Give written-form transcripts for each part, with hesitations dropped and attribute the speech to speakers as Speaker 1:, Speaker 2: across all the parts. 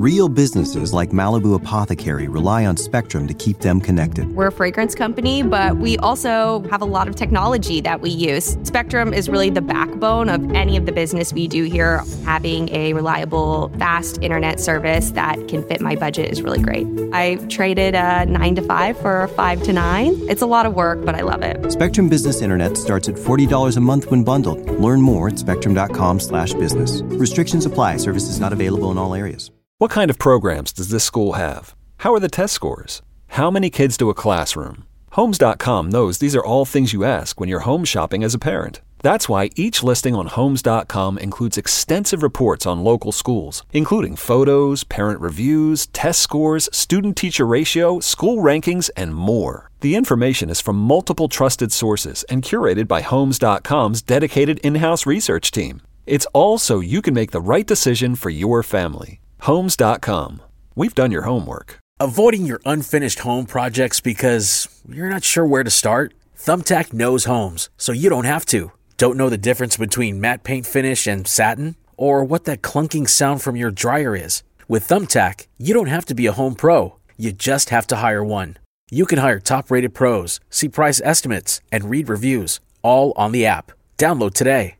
Speaker 1: Real businesses like Malibu Apothecary rely on Spectrum to keep them connected.
Speaker 2: We're a fragrance company, but we also have a lot of technology that we use. Spectrum is really the backbone of any of the business we do here. Having a reliable, fast internet service that can fit my budget is really great. I traded a 9 to 5 for a 5 to 9. It's a lot of work, but I love it.
Speaker 1: Spectrum Business Internet starts at $40 a month when bundled. Learn more at spectrum.com/business. Restrictions apply. Services not available in all areas.
Speaker 3: What kind of programs does this school have? How are the test scores? How many kids do a classroom? Homes.com knows these are all things you ask when you're home shopping as a parent. That's why each listing on Homes.com includes extensive reports on local schools, including photos, parent reviews, test scores, student-teacher ratio, school rankings, and more. The information is from multiple trusted sources and curated by Homes.com's dedicated in-house research team. It's all so you can make the right decision for your family. Homes.com. We've done your homework.
Speaker 4: Avoiding your unfinished home projects because you're not sure where to start? Thumbtack knows homes, so you don't have to. Don't know the difference between matte paint finish and satin? Or what that clunking sound from your dryer is? With Thumbtack, you don't have to be a home pro. You just have to hire one. You can hire top-rated pros, see price estimates, and read reviews, all on the app. Download today.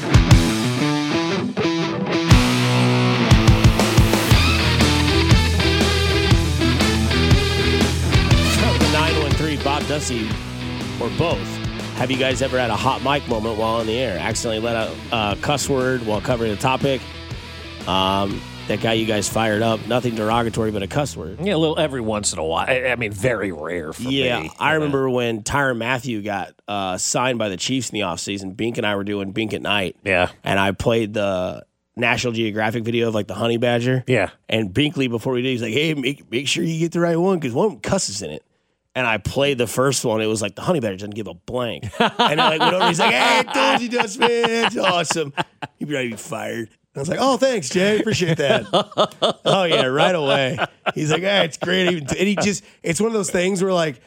Speaker 5: Bob Ducey, or both. Have you guys ever had a hot mic moment while on the air? Accidentally let out a cuss word while covering the topic? That got you guys fired up. Nothing derogatory, but a cuss word.
Speaker 6: Yeah, a little every once in a while. I mean, very rare for me.
Speaker 5: Yeah, I remember when Tyrann Mathieu got signed by the Chiefs in the offseason. Bink and I were doing Bink at Night.
Speaker 6: Yeah.
Speaker 5: And I played the National Geographic video of like the honey badger.
Speaker 6: Yeah.
Speaker 5: And Binkley, before we did, he's like, hey, make sure you get the right one because one cusses in it. And I played the first one. It was like the honey badger doesn't give a blank. And like went over, he's like, "Hey, I told you, Dustman, that's awesome." You'd be ready to be fired. And I was like, "Oh, thanks, Jay. Appreciate that." Oh yeah, right away. He's like, "Hey, it's great." And he just—it's one of those things where like,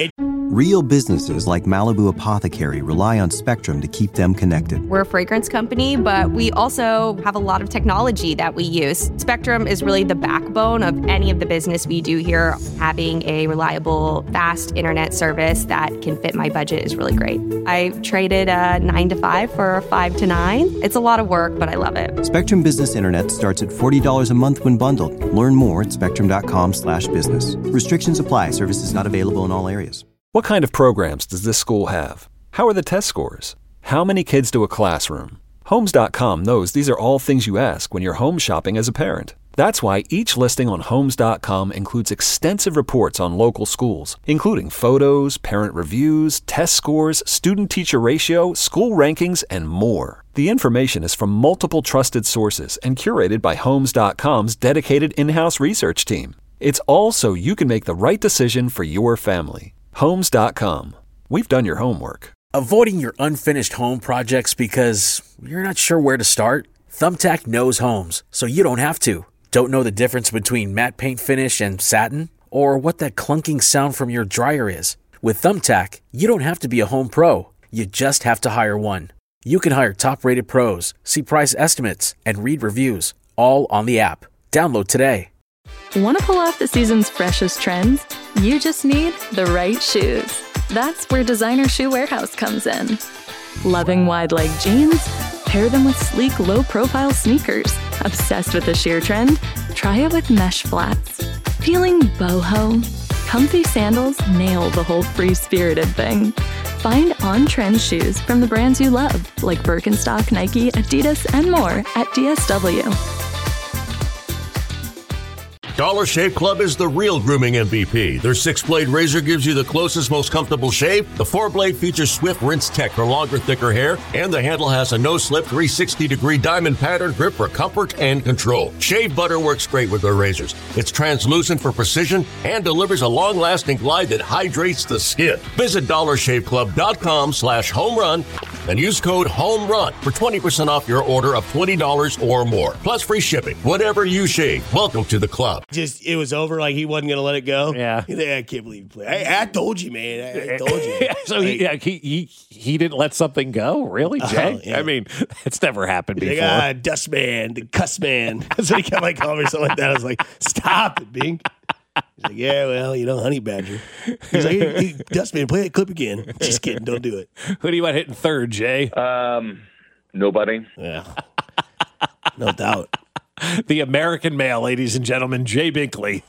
Speaker 1: Real businesses like Malibu Apothecary rely on Spectrum to keep them connected.
Speaker 2: We're a fragrance company, but we also have a lot of technology that we use. Spectrum is really the backbone of any of the business we do here. Having a reliable, fast internet service that can fit my budget is really great. I traded a 9 to 5 for a 5 to 9. It's a lot of work, but I love it.
Speaker 1: Spectrum Business Internet starts at $40 a month when bundled. Learn more at spectrum.com/business. Restrictions apply. Services not available in all areas.
Speaker 3: What kind of programs does this school have? How are the test scores? How many kids do a classroom? Homes.com knows these are all things you ask when you're home shopping as a parent. That's why each listing on Homes.com includes extensive reports on local schools, including photos, parent reviews, test scores, student-teacher ratio, school rankings, and more. The information is from multiple trusted sources and curated by Homes.com's dedicated in-house research team. It's all so you can make the right decision for your family. Homes.com. We've done your homework.
Speaker 4: Avoiding your unfinished home projects because you're not sure where to start? Thumbtack knows homes, so you don't have to. Don't know the difference between matte paint finish and satin? Or what that clunking sound from your dryer is? With Thumbtack, you don't have to be a home pro. You just have to hire one. You can hire top-rated pros, see price estimates, and read reviews, all on the app. Download today.
Speaker 7: Want to pull off the season's freshest trends? You just need the right shoes. That's where Designer Shoe Warehouse comes in. Loving wide-leg jeans? Pair them with sleek, low-profile sneakers. Obsessed with the sheer trend? Try it with mesh flats. Feeling boho? Comfy sandals nail the whole free-spirited thing. Find on-trend shoes from the brands you love, like Birkenstock, Nike, Adidas, and more at DSW.
Speaker 8: Dollar Shave Club is the real grooming MVP. Their 6-blade razor gives you the closest, most comfortable shave. The 4-blade features Swift Rinse Tech for longer, thicker hair. And the handle has a no-slip 360-degree diamond pattern grip for comfort and control. Shave butter works great with their razors. It's translucent for precision and delivers a long-lasting glide that hydrates the skin. Visit DollarShaveClub.com/homerun and use code HOMERUN for 20% off your order of $20 or more. Plus free shipping. Whatever you shave. Welcome to the club.
Speaker 5: Just, it was over, like he wasn't going to let it go.
Speaker 6: Yeah.
Speaker 5: I can't believe he played. I told you, man. I told you.
Speaker 6: So he didn't let something go? Really, Jay?
Speaker 5: Yeah.
Speaker 6: I mean, it's never happened before.
Speaker 5: Like, dust man, the cuss man. That's what he kept like calling me, something like that. I was like, stop it, Bink. He's like, yeah, well, honey badger. He's like, hey, dust man, play that clip again. Just kidding, don't do it.
Speaker 6: Who do you want hitting third, Jay?
Speaker 9: Nobody.
Speaker 5: Yeah. No doubt.
Speaker 6: The American male, ladies and gentlemen, Jay Binkley.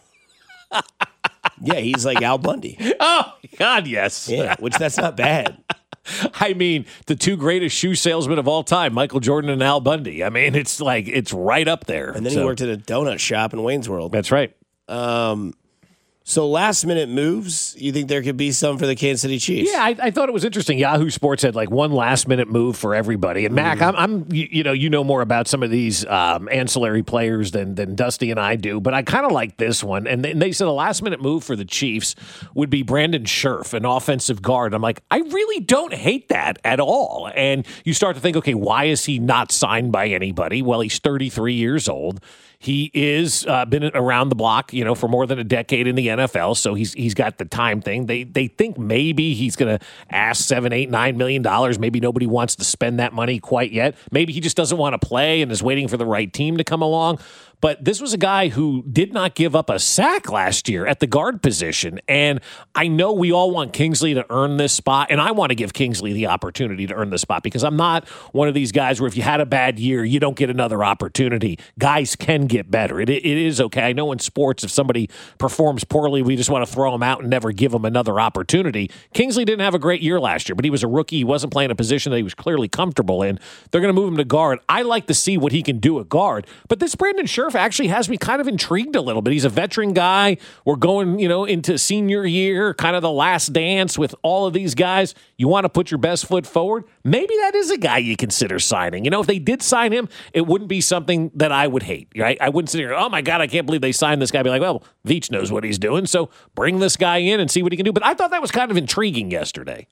Speaker 5: Yeah, he's like Al Bundy.
Speaker 6: Oh, God, yes.
Speaker 5: Yeah, which that's not bad.
Speaker 6: I mean, the two greatest shoe salesmen of all time, Michael Jordan and Al Bundy. I mean, it's right up there.
Speaker 5: And then he worked at a donut shop in Wayne's World.
Speaker 6: That's right.
Speaker 5: So last minute moves, you think there could be some for the Kansas City Chiefs?
Speaker 6: Yeah, I thought it was interesting. Yahoo Sports had like one last minute move for everybody. And Mac, I'm you know more about some of these ancillary players than Dusty and I do, but I kind of like this one. And they said a last minute move for the Chiefs would be Brandon Scherf, an offensive guard. I'm like, I really don't hate that at all. And you start to think, okay, why is he not signed by anybody? Well, he's 33 years old. He is been around the block, for more than a decade in the NFL, so he's got the time thing. They think maybe he's going to ask $7, $8, $9 million. Maybe nobody wants to spend that money quite yet. Maybe he just doesn't want to play and is waiting for the right team to come along. But this was a guy who did not give up a sack last year at the guard position. And I know we all want Kingsley to earn this spot, and I want to give Kingsley the opportunity to earn the spot because I'm not one of these guys where if you had a bad year, you don't get another opportunity. Guys can get better. It is okay. I know in sports, if somebody performs poorly, we just want to throw them out and never give them another opportunity. Kingsley didn't have a great year last year, but he was a rookie. He wasn't playing a position that he was clearly comfortable in. They're going to move him to guard. I like to see what he can do at guard. But this Brandon Scherf actually has me kind of intrigued a little bit. He's a veteran guy. We're going, into senior year, kind of the last dance with all of these guys. You want to put your best foot forward? Maybe that is a guy you consider signing. If they did sign him, it wouldn't be something that I would hate, right? I wouldn't sit here, oh my God, I can't believe they signed this guy. I'd be like, well, Veach knows what he's doing, so bring this guy in and see what he can do. But I thought that was kind of intriguing yesterday.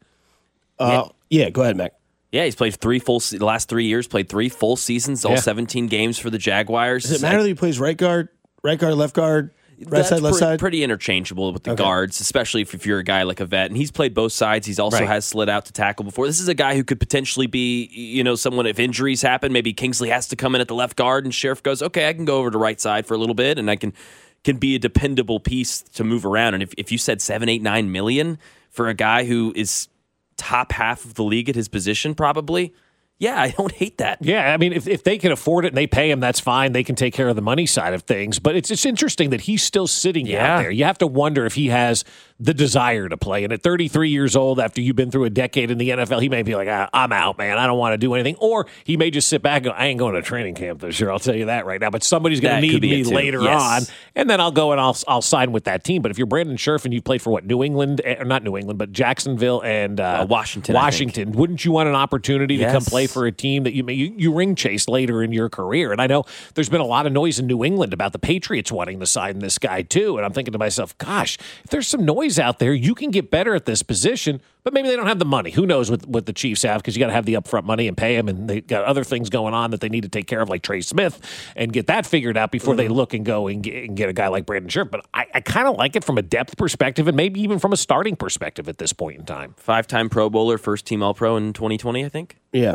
Speaker 5: Yeah, go ahead, Mac.
Speaker 10: Yeah, he's played the last 3 years, played 3 full seasons, all 17 games for the Jaguars.
Speaker 5: Does it matter that he plays right guard, left guard, right side, left side?
Speaker 10: Pretty interchangeable with the guards, especially if you're a guy like a vet. And he's played both sides. He's also has slid out to tackle before. This is a guy who could potentially be, someone if injuries happen, maybe Kingsley has to come in at the left guard and Scherf goes, okay, I can go over to right side for a little bit and I can be a dependable piece to move around. And if you said $7, $8, $9 million for a guy who is top half of the league at his position, probably. Yeah, I don't hate that.
Speaker 6: Yeah, I mean, if they can afford it and they pay him, that's fine. They can take care of the money side of things. But it's just interesting that he's still sitting out there. You have to wonder if he has the desire to play. And at 33 years old, after you've been through a decade in the NFL, he may be like, I'm out, man. I don't want to do anything. Or he may just sit back and go, I ain't going to training camp this year. I'll tell you that right now. But somebody's going to need me later on. And then I'll go and I'll sign with that team. But if you're Brandon Scherf and you've played for New England, or not New England, but Jacksonville and Washington, wouldn't you want an opportunity to come play for a team that you ring chase later in your career? And I know there's been a lot of noise in New England about the Patriots wanting to sign this guy too. And I'm thinking to myself, gosh, if there's some noise out there, you can get better at this position, but maybe they don't have the money. Who knows what the Chiefs have, because you got to have the upfront money and pay them, and they got other things going on that they need to take care of, like Trey Smith, and get that figured out before they look and go and get a guy like Brandon Scherf. But I kind of like it from a depth perspective and maybe even from a starting perspective at this point in time.
Speaker 10: 5-time Pro Bowler, first team All-Pro in 2020, I think.
Speaker 5: Yeah.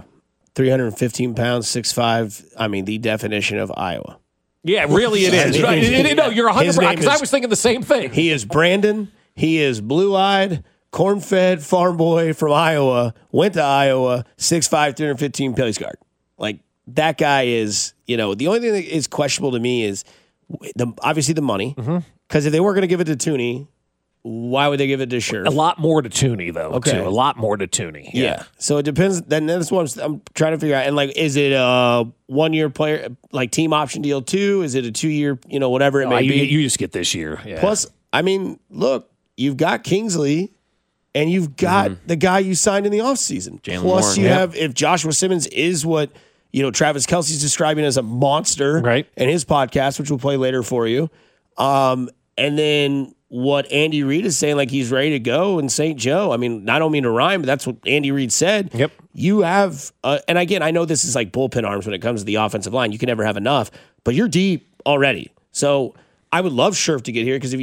Speaker 5: 315 pounds, 6'5". I mean, the definition of Iowa.
Speaker 6: Yeah, really it is. No, you're 100%, because I was thinking the same thing.
Speaker 5: He is Brandon. He is blue-eyed, corn-fed farm boy from Iowa, went to Iowa, 6'5", 315 pounds guard. Like, that guy is, the only thing that is questionable to me is obviously the money. Because if they were going to give it to Tooney, why would they give it to Scherf?
Speaker 6: A lot more to Tooney, though, too. A lot more to Tooney.
Speaker 5: Yeah. So it depends. Then that's what I'm trying to figure out. And, is it a one-year player, team option deal too? Is it a 2-year, whatever it may be?
Speaker 6: You just get this year. Yeah.
Speaker 5: Plus, I mean, look, you've got Kingsley, and you've got the guy you signed in the offseason. Plus, you have, if Joshua Simmons is what, Travis Kelce's describing as a monster in his podcast, which we'll play later for you. And then what Andy Reid is saying, like he's ready to go in St. Joe. I mean, I don't mean to rhyme, but that's what Andy Reid said.
Speaker 6: Yep.
Speaker 5: You have, and again, I know this is like bullpen arms when it comes to the offensive line. You can never have enough, but you're deep already. So I would love Scherf to get here because if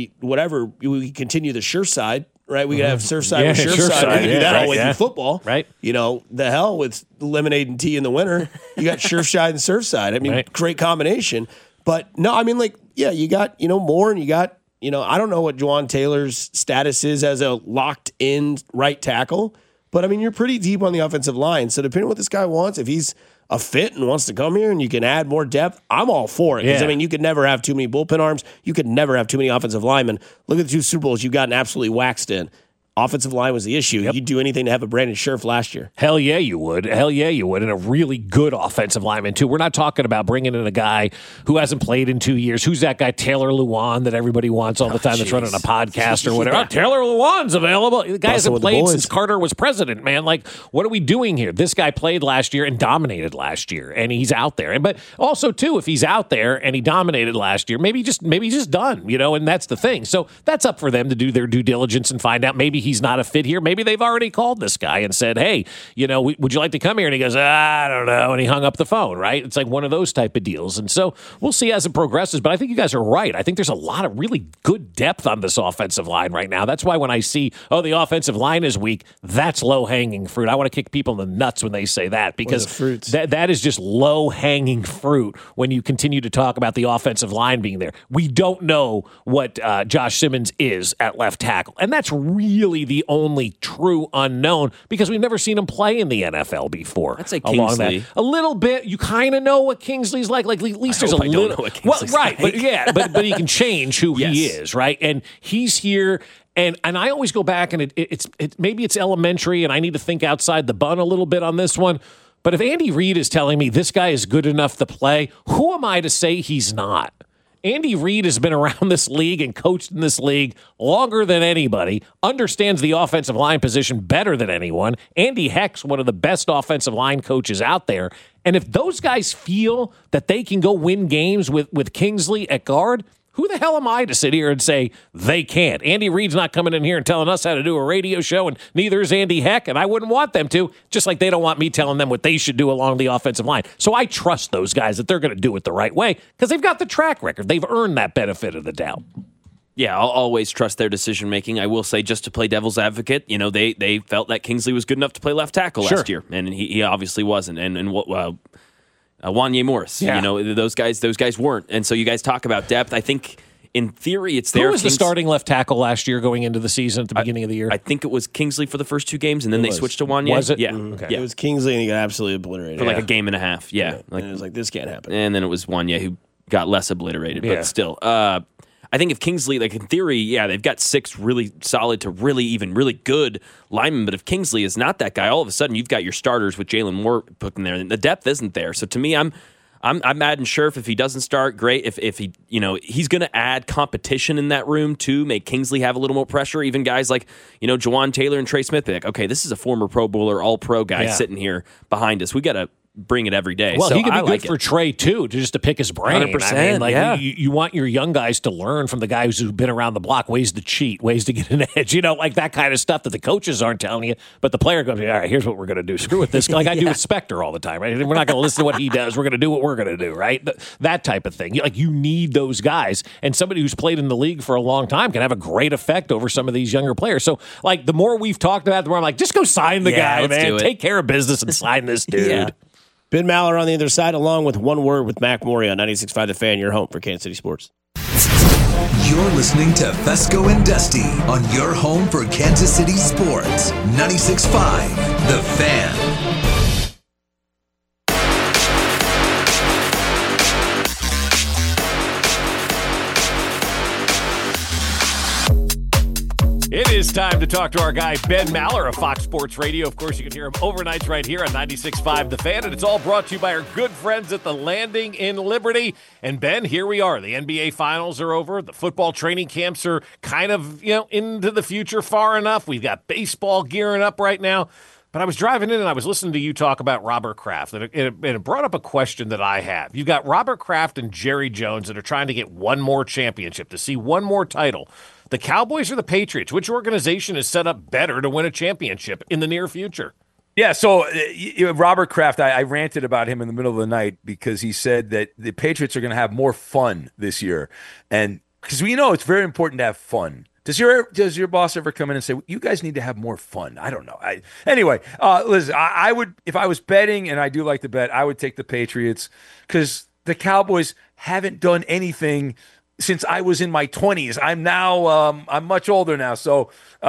Speaker 5: we continue the Scherf side, right? We could have Surfside with Scherf side. We could do that all the way through football.
Speaker 6: Right.
Speaker 5: The hell with lemonade and tea in the winter. You got Scherf side and Surfside. I mean, great combination. But no, I mean, you got, Moore and you got, I don't know what Juwan Taylor's status is as a locked-in right tackle, but, I mean, you're pretty deep on the offensive line. So depending on what this guy wants, if he's a fit and wants to come here and you can add more depth, I'm all for it. Because, I mean, you could never have too many bullpen arms. You could never have too many offensive linemen. Look at the 2 Super Bowls you've gotten absolutely waxed in. Offensive line was the issue. Yep. You'd do anything to have a Brandon Scherf last year.
Speaker 6: Hell yeah, you would. Hell yeah, you would. And a really good offensive lineman, too. We're not talking about bringing in a guy who hasn't played in 2 years. Who's that guy, Taylor Lewan, that everybody wants all the time that's running a podcast or whatever? Taylor Lewan's available. The guy hasn't played since Carter was president, man. Like, what are we doing here? This guy played last year and dominated last year, and he's out there. But also, too, if he's out there and he dominated last year, maybe just done, and that's the thing. So that's up for them to do their due diligence and find out. Maybe he's not a fit here. Maybe they've already called this guy and said, hey, would you like to come here? And he goes, I don't know. And he hung up the phone, right? It's like one of those type of deals. And so we'll see as it progresses. But I think you guys are right. I think there's a lot of really good depth on this offensive line right now. That's why when I see, the offensive line is weak, that's low-hanging fruit. I want to kick people in the nuts when they say that because that is just low-hanging fruit when you continue to talk about the offensive line being there. We don't know what Josh Simmons is at left tackle. And that's really the only true unknown because we've never seen him play in the NFL before.
Speaker 10: I'd say Kingsley.
Speaker 6: A little bit. You kind of know what Kingsley's like. Like at least there's a little. Know what Kingsley's right, like. but he can change who he is, right? And he's here. And I always go back and it's maybe it's elementary, and I need to think outside the bun a little bit on this one. But if Andy Reid is telling me this guy is good enough to play, who am I to say he's not? Andy Reid has been around this league and coached in this league longer than anybody, understands the offensive line position better than anyone. Andy Heck's one of the best offensive line coaches out there. And if those guys feel that they can go win games with Kingsley at guard, who the hell am I to sit here and say they can't? Andy Reid's not coming in here and telling us how to do a radio show, and neither is Andy Heck, and I wouldn't want them to, just like they don't want me telling them what they should do along the offensive line. So I trust those guys that they're going to do it the right way because they've got the track record. They've earned that benefit of the doubt.
Speaker 10: Yeah, I'll always trust their decision making. I will say, just to play devil's advocate, they felt that Kingsley was good enough to play left tackle last year, and he obviously wasn't. And what Wanya Morris, those guys weren't. And so you guys talk about depth. I think in theory it's there.
Speaker 6: Who was the starting left tackle last year going into the season at the beginning of the year?
Speaker 10: I think it was Kingsley for the first 2 games, and then they switched to Wanya.
Speaker 6: Was it?
Speaker 10: Yeah.
Speaker 6: Okay.
Speaker 5: Yeah. It was Kingsley, and he got absolutely obliterated.
Speaker 10: For like a game and a half. Yeah.
Speaker 5: And it was like, this can't happen.
Speaker 10: And then it was Wanya who got less obliterated, but still. I think if Kingsley, like in theory, they've got 6 really solid to really good linemen. But if Kingsley is not that guy, all of a sudden you've got your starters with Jalen Moore put in there, and the depth isn't there. So to me, I'm adding Scherf. If he doesn't start, great. If he, he's going to add competition in that room too, make Kingsley have a little more pressure. Even guys like Juwan Taylor and Trey Smith, be like, okay, this is a former Pro Bowler, All Pro guy sitting here behind us. We got to bring it every day.
Speaker 6: Well,
Speaker 10: so
Speaker 6: he could be
Speaker 10: good
Speaker 6: for Trey too, just to pick his brain.
Speaker 10: 100%.
Speaker 6: You want your young guys to learn from the guys who've been around the block, ways to cheat, ways to get an edge, like that kind of stuff that the coaches aren't telling you. But the player goes, all right, here's what we're going to do. Screw with this, like I do with Spector all the time, right? We're not going to listen to what he does. We're going to do what we're going to do, right? That type of thing. You need those guys, and somebody who's played in the league for a long time can have a great effect over some of these younger players. So, the more we've talked about it, the more I'm like, just go sign the guy, man. Take care of business and sign this dude.
Speaker 5: Yeah. Ben Maller on the other side, along with One Word with Mac Maury on 96.5 The Fan, your home for Kansas City sports.
Speaker 11: You're listening to Fesco and Dusty on your home for Kansas City sports. 96.5 The Fan.
Speaker 6: It is time to talk to our guy, Ben Maller of Fox Sports Radio. Of course, you can hear him overnights right here on 96.5 The Fan, and it's all brought to you by our good friends at The Landing in Liberty. And, Ben, here we are. The NBA Finals are over. The football training camps are kind of, into the future far enough. We've got baseball gearing up right now. But I was driving in and I was listening to you talk about Robert Kraft, and it brought up a question that I have. You've got Robert Kraft and Jerry Jones that are trying to get one more championship, to see one more title. The Cowboys or the Patriots? Which organization is set up better to win a championship in the near future?
Speaker 12: Yeah, so Robert Kraft, I ranted about him in the middle of the night because he said that the Patriots are going to have more fun this year. And because we know it's very important to have fun. Does your boss ever come in and say, you guys need to have more fun? I don't know. Anyway, listen, I would, if I was betting, and I do like to bet, I would take the Patriots because the Cowboys haven't done anything since I was in my 20s. I'm now, I'm much older now. So,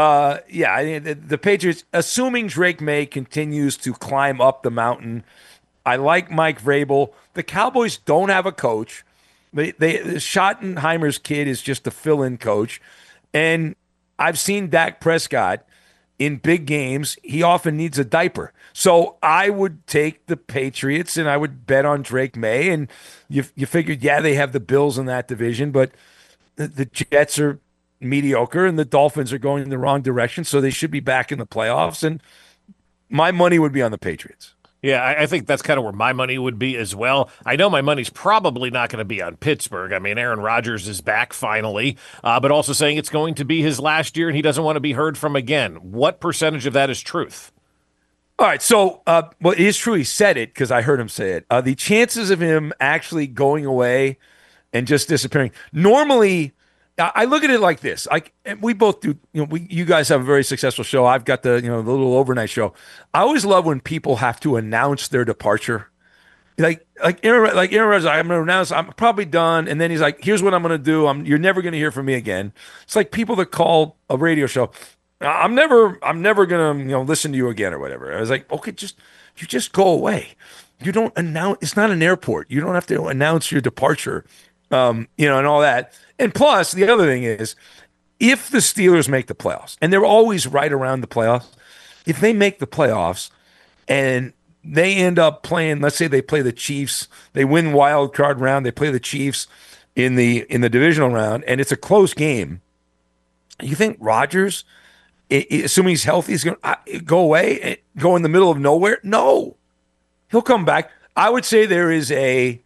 Speaker 12: the Patriots, assuming Drake May continues to climb up the mountain, I like Mike Vrabel. The Cowboys don't have a coach. Schottenheimer's kid is just a fill-in coach. And I've seen Dak Prescott in big games. He often needs a diaper. So I would take the Patriots and I would bet on Drake May. And you figured, they have the Bills in that division, but the Jets are mediocre and the Dolphins are going in the wrong direction. So they should be back in the playoffs. And my money would be on the Patriots.
Speaker 6: Yeah, I think that's kind of where my money would be as well. I know my money's probably not going to be on Pittsburgh. I mean, Aaron Rodgers is back finally, but also saying it's going to be his last year and he doesn't want to be heard from again. What percentage of that is truth?
Speaker 12: All right, so it is true. He said it because I heard him say it. The chances of him actually going away and just disappearing. Normally, I look at it like this. Like we both do. You guys have a very successful show. I've got the the little overnight show. I always love when people have to announce their departure. Like Aaron Rodgers, I'm going to announce I'm probably done, and then he's like, "Here's what I'm going to do. You're never going to hear from me again." It's like people that call a radio show. I'm never going to listen to you again or whatever. I was like, okay, you just go away. You don't announce. It's not an airport. You don't have to announce your departure. And all that. And plus, the other thing is, if the Steelers make the playoffs, and they're always right around the playoffs, if they make the playoffs and they end up playing, let's say they play the Chiefs, they win wild card round, they play the Chiefs in the divisional round, and it's a close game, you think Rodgers, assuming he's healthy, is going to go away and go in the middle of nowhere? No. He'll come back. I would say there is a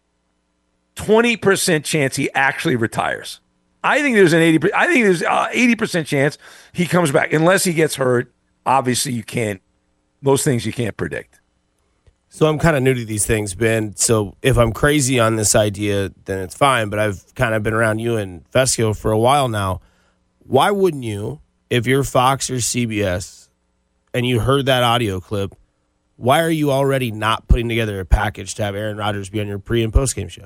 Speaker 12: 20% chance he actually retires. I think there's 80% chance he comes back unless he gets hurt. Obviously, those things you can't predict.
Speaker 5: So I'm kind of new to these things, Ben. So if I'm crazy on this idea, then it's fine. But I've kind of been around you and Fesco for a while now. Why wouldn't you, if you're Fox or CBS and you heard that audio clip, why are you already not putting together a package to have Aaron Rodgers be on your pre- and post-game show?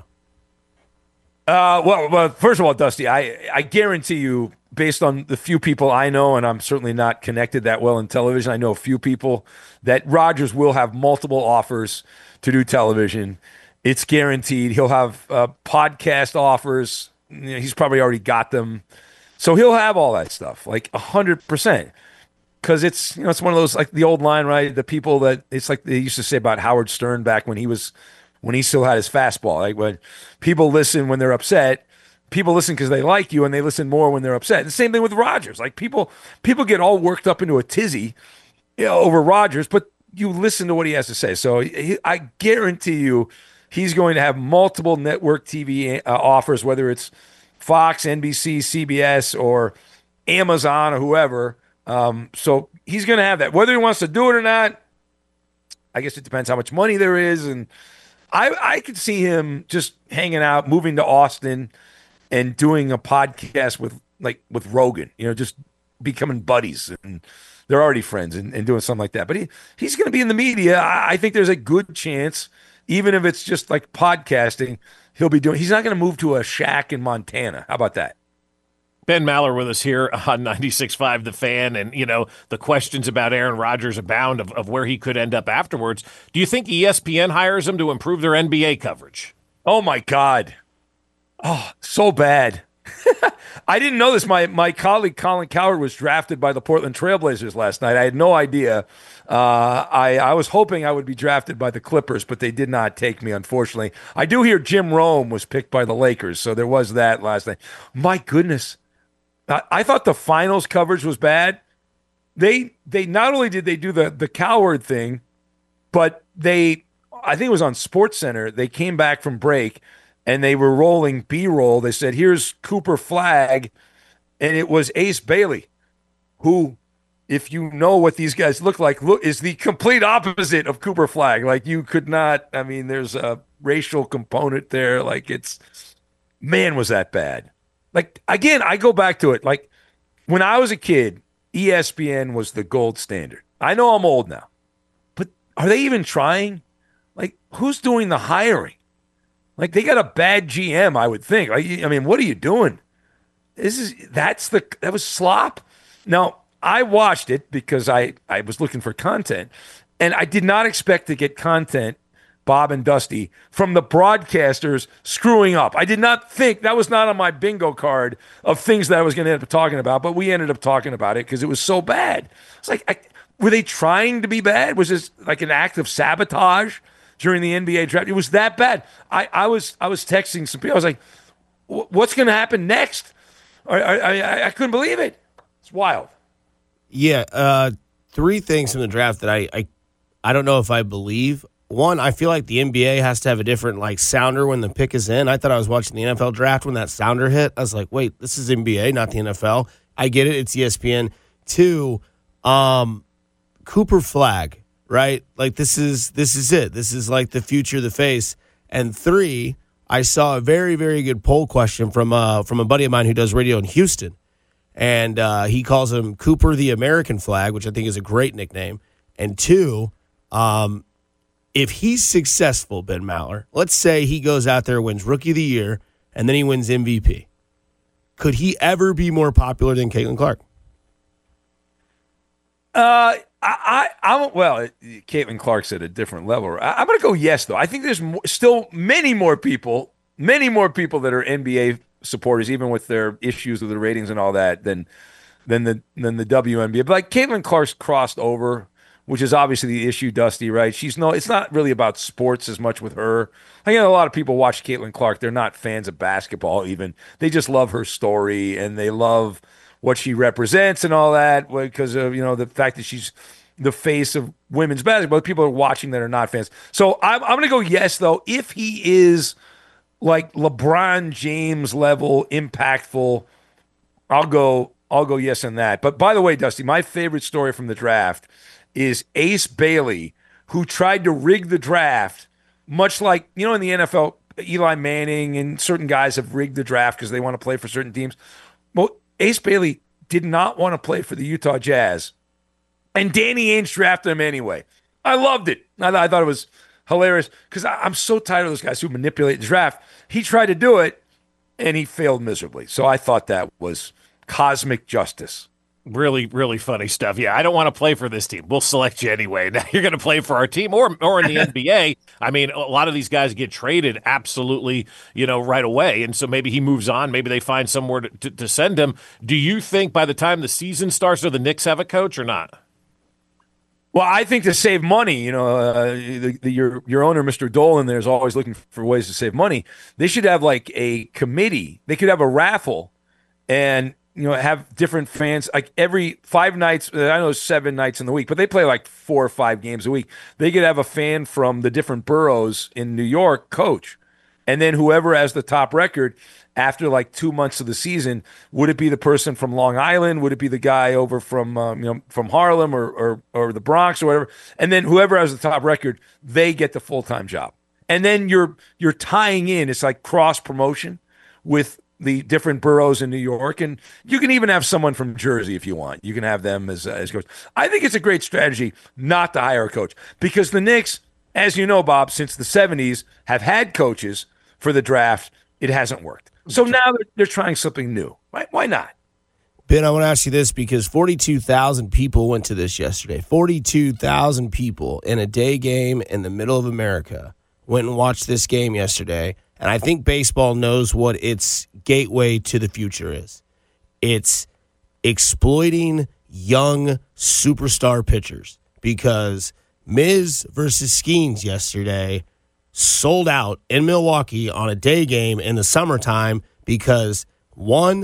Speaker 12: Well, first of all, Dusty, I guarantee you, based on the few people I know, and I'm certainly not connected that well in television, I know a few people, that Rodgers will have multiple offers to do television. It's guaranteed. He'll have podcast offers. He's probably already got them. So he'll have all that stuff, like 100%. Because it's it's one of those, like the old line, right? The people that, it's like they used to say about Howard Stern back when he still had his fastball. Like when people listen when they're upset, people listen because they like you, and they listen more when they're upset. And the same thing with Rodgers. Like people get all worked up into a tizzy over Rodgers, but you listen to what he has to say. So I guarantee you he's going to have multiple network TV offers, whether it's Fox, NBC, CBS, or Amazon or whoever. So he's going to have that. Whether he wants to do it or not, I guess it depends how much money there is. And I could see him just hanging out, moving to Austin and doing a podcast with Rogan, just becoming buddies, and they're already friends and doing something like that. But he's going to be in the media. I think there's a good chance, even if it's just like podcasting, he's not going to move to a shack in Montana. How about that?
Speaker 6: Ben Maller with us here on 96.5 The Fan, and, the questions about Aaron Rodgers abound of where he could end up afterwards. Do you think ESPN hires him to improve their NBA coverage?
Speaker 12: Oh, my God. Oh, so bad. I didn't know this. My colleague Colin Cowherd was drafted by the Portland Trailblazers last night. I had no idea. I was hoping I would be drafted by the Clippers, but they did not take me, unfortunately. I do hear Jim Rome was picked by the Lakers, so there was that last night. My goodness. I thought the finals coverage was bad. they not only did they do the coward thing, but I think it was on SportsCenter, they came back from break and they were rolling B-roll. They said, here's Cooper Flagg, and it was Ace Bailey, who, if you know what these guys look like, is the complete opposite of Cooper Flagg. Like, you could not, I mean, there's a racial component there. Like, man, was that bad. Like, again, I go back to it. Like, when I was a kid, ESPN was the gold standard. I know I'm old now, but are they even trying? Like, who's doing the hiring? Like, they got a bad GM, I would think. Like, I mean, what are you doing? That was slop. Now, I watched it because I was looking for content, and I did not expect to get content, Bob and Dusty, from the broadcasters screwing up. I did not think, that was not on my bingo card of things that I was going to end up talking about, but we ended up talking about it because it was so bad. It's like, were they trying to be bad? Was this like an act of sabotage during the NBA draft? It was that bad. I was texting some people. I was like, what's going to happen next? I couldn't believe it. It's wild.
Speaker 5: Yeah, three things from the draft that I don't know if I believe. One, I feel like the NBA has to have a different like sounder when the pick is in. I thought I was watching the NFL draft when that sounder hit. I was like, wait, this is NBA, not the NFL. I get it. It's ESPN. Two, Cooper Flagg, right? Like this is it. This is like the future, the face. And three, I saw a very, very good poll question from a buddy of mine who does radio in Houston. And he calls him Cooper the American Flag, which I think is a great nickname. And two, if he's successful, Ben Maller, let's say he goes out there, wins Rookie of the Year, and then he wins MVP. Could he ever be more popular than Caitlin Clark?
Speaker 12: Caitlin Clark's at a different level. I'm going to go yes, though. I think there's still many more people that are NBA supporters, even with their issues with the ratings and all that, than the WNBA. But like Caitlin Clark's crossed over, which is obviously the issue, Dusty, right? It's not really about sports as much with her. I know a lot of people watch Caitlin Clark. They're not fans of basketball even. They just love her story and they love what she represents and all that because of, the fact that she's the face of women's basketball. People are watching that are not fans. So I'm going to go yes, though. If he is like LeBron James level impactful, I'll go yes on that. But by the way, Dusty, my favorite story from the draft is Ace Bailey, who tried to rig the draft, much like, in the NFL, Eli Manning and certain guys have rigged the draft because they want to play for certain teams. Well, Ace Bailey did not want to play for the Utah Jazz, and Danny Ainge drafted him anyway. I loved it. I thought it was hilarious because I'm so tired of those guys who manipulate the draft. He tried to do it, and he failed miserably. So I thought that was cosmic justice.
Speaker 6: Really, really funny stuff. Yeah, I don't want to play for this team. We'll select you anyway. Now you're going to play for our team or in the NBA. I mean, a lot of these guys get traded absolutely, right away. And so maybe he moves on. Maybe they find somewhere to send him. Do you think by the time the season starts, do the Knicks have a coach or not?
Speaker 12: Well, I think to save money, your owner, Mr. Dolan, there is always looking for ways to save money. They should have like a committee. They could have a raffle and have different fans, like every 5 nights, I know 7 nights in the week, but they play like 4 or 5 games a week. They could have a fan from the different boroughs in New York coach. And then whoever has the top record after like 2 months of the season, would it be the person from Long Island? Would it be the guy over from Harlem or the Bronx or whatever? And then whoever has the top record, they get the full-time job. And then you're tying in, it's like cross promotion with the different boroughs in New York, and you can even have someone from Jersey if you want. You can have them as coach. I think it's a great strategy not to hire a coach because the Knicks, as you know, Bob, since the 70s have had coaches for the draft. It hasn't worked. So now they're trying something new. Right? Why not?
Speaker 5: Ben, I want to ask you this because 42,000 people went to this yesterday. 42,000 people in a day game in the middle of America went and watched this game yesterday. And I think baseball knows what its gateway to the future is. It's exploiting young superstar pitchers because Miz versus Skeens yesterday sold out in Milwaukee on a day game in the summertime because, one,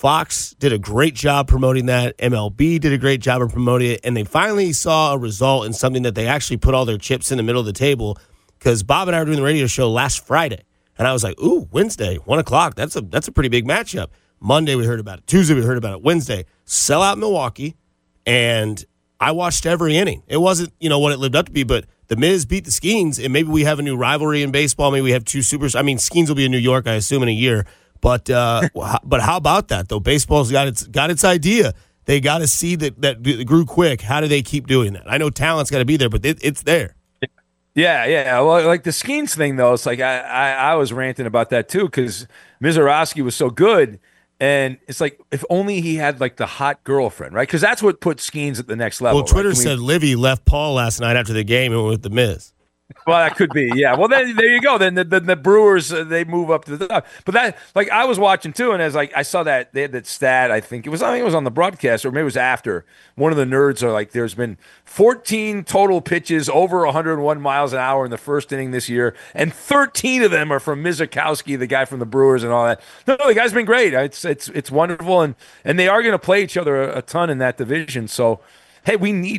Speaker 5: Fox did a great job promoting that. MLB did a great job of promoting it. And they finally saw a result in something that they actually put all their chips in the middle of the table. Because Bob and I were doing the radio show last Friday. And I was like, ooh, Wednesday, 1 o'clock. That's a pretty big matchup. Monday, we heard about it. Tuesday, we heard about it. Wednesday, sell out Milwaukee. And I watched every inning. It wasn't, what it lived up to be, but the Miz beat the Skeens, and maybe we have a new rivalry in baseball. Maybe we have two supers. I mean, Skeens will be in New York, I assume, in a year. But how about that, though? Baseball's got its idea. They got to see that grew quick. How do they keep doing that? I know talent's got to be there, but it's there.
Speaker 12: Yeah. Well, like the Skeens thing, though, it's like I was ranting about that, too, because Mizorowski was so good. And it's like, if only he had, like, the hot girlfriend, right? Because that's what put Skeens at the next level.
Speaker 5: Well, Twitter said Livy left Paul last night after the game and went with the Miz.
Speaker 12: Well, that could be, yeah. Well, then there you go. Then the Brewers, they move up to the top. But that, like, I was watching too, and as like I saw that they had that stat. I think it was on the broadcast, or maybe it was after. One of the nerds are like, there's been 14 total pitches over 101 miles an hour in the first inning this year, and 13 of them are from Mizorowski, the guy from the Brewers, and all that. No, the guy's been great. It's wonderful, and they are going to play each other a ton in that division. So. Hey,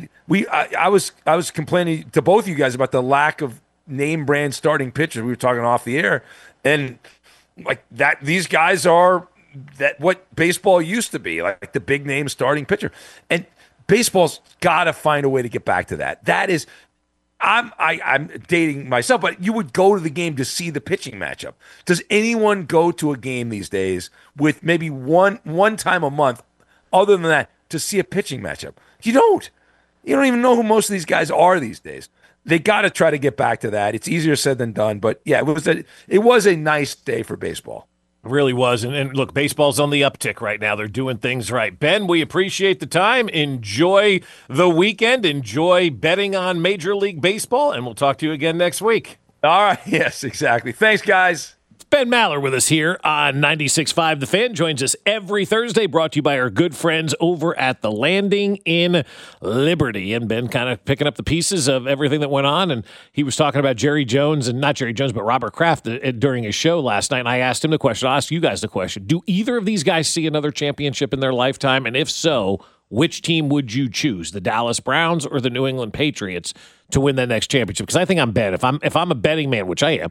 Speaker 12: I was complaining to both of you guys about the lack of name brand starting pitchers. We were talking off the air, and like that, these guys are that what baseball used to be, like the big name starting pitcher. And baseball's got to find a way to get back to that. That is, I'm dating myself, but you would go to the game to see the pitching matchup. Does anyone go to a game these days with maybe one time a month, other than that, to see a pitching matchup? You don't even know who most of these guys are these days. They got to try to get back to that. It's easier said than done, but yeah, it was a nice day for baseball.
Speaker 6: It really was. And look, baseball's on the uptick right now. They're doing things right. Ben, we appreciate the time. Enjoy the weekend. Enjoy betting on Major League Baseball, and we'll talk to you again next week.
Speaker 12: All right. Yes, exactly. Thanks, guys.
Speaker 6: Ben Maller with us here on 96.5 The Fan. Joins us every Thursday, brought to you by our good friends over at The Landing in Liberty. And Ben kind of picking up the pieces of everything that went on. And he was talking about Jerry Jones, and not Jerry Jones, but Robert Kraft during his show last night. And I asked him the question. I'll ask you guys the question. Do either of these guys see another championship in their lifetime? And if so, which team would you choose, the Dallas Browns or the New England Patriots, to win that next championship? Because I think I'm betting. If I'm a betting man, which I am,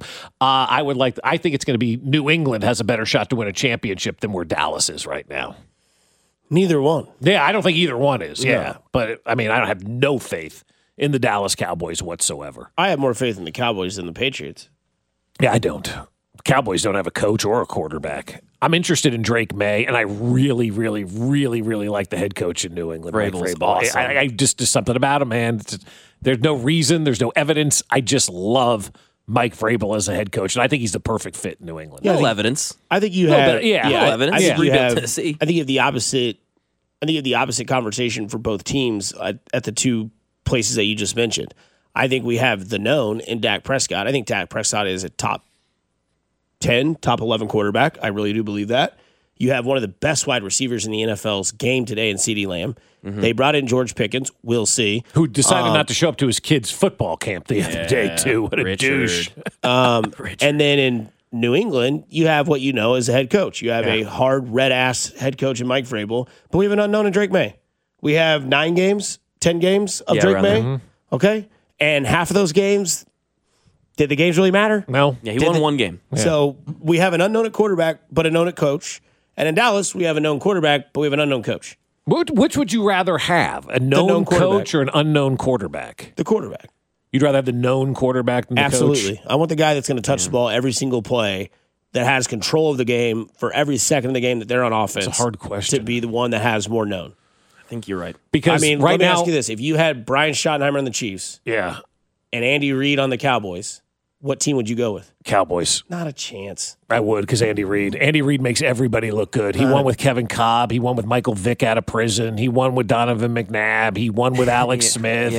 Speaker 6: I think it's going to be New England has a better shot to win a championship than where Dallas is right now.
Speaker 5: Neither one.
Speaker 6: Yeah, I don't think either one is.
Speaker 5: No.
Speaker 6: Yeah, but I mean, I don't have no faith in the Dallas Cowboys whatsoever.
Speaker 5: I have more faith in the Cowboys than the Patriots.
Speaker 6: Yeah, I don't. Cowboys don't have a coach or a quarterback. I'm interested in Drake May, and I really, really, really, really like the head coach in New England.
Speaker 10: Vrabel's awesome.
Speaker 6: I just something about him, man. There's no reason. There's no evidence. I just love Mike Vrabel as a head coach, and I think he's the perfect fit in New England.
Speaker 10: Yeah, evidence.
Speaker 5: I think you have
Speaker 10: evidence.
Speaker 5: I think you have
Speaker 10: Tennessee.
Speaker 5: I think you have the opposite. I think you have the opposite conversation for both teams at the two places that you just mentioned. I think we have the known in Dak Prescott. I think Dak Prescott is a top 10, top 11 quarterback. I really do believe that. You have one of the best wide receivers in the NFL's game today in CeeDee Lamb. Mm-hmm. They brought in George Pickens. We'll see.
Speaker 6: Who decided not to show up to his kid's football camp the other day, too. What a douche.
Speaker 5: And then in New England, you have what you know as a head coach. You have a hard, red-ass head coach in Mike Vrabel, but we have an unknown in Drake May. We have 10 games of Drake May. Mm-hmm. Okay? And half of those games, did the games really matter?
Speaker 6: No.
Speaker 10: Yeah, he won one game.
Speaker 5: Yeah. So we have an unknown at quarterback, but a known at coach. And in Dallas, we have a known quarterback, but we have an unknown coach.
Speaker 6: Which would you rather have, a known coach or an unknown quarterback?
Speaker 5: The quarterback.
Speaker 6: You'd rather have the known quarterback than the coach?
Speaker 5: Absolutely. I want the guy that's going to touch the ball every single play, that has control of the game for every second of the game that they're on offense.
Speaker 6: It's a hard question.
Speaker 5: To be the one that has more known.
Speaker 10: I think you're right.
Speaker 6: Because
Speaker 5: let me ask you this. If you had Brian Schottenheimer on the Chiefs and Andy Reid on the Cowboys, what team would you go with?
Speaker 6: Cowboys.
Speaker 5: Not a chance.
Speaker 6: I would, because Andy Reid makes everybody look good. He won with Kevin Cobb. He won with Michael Vick out of prison. He won with Donovan McNabb. He won with Alex Smith.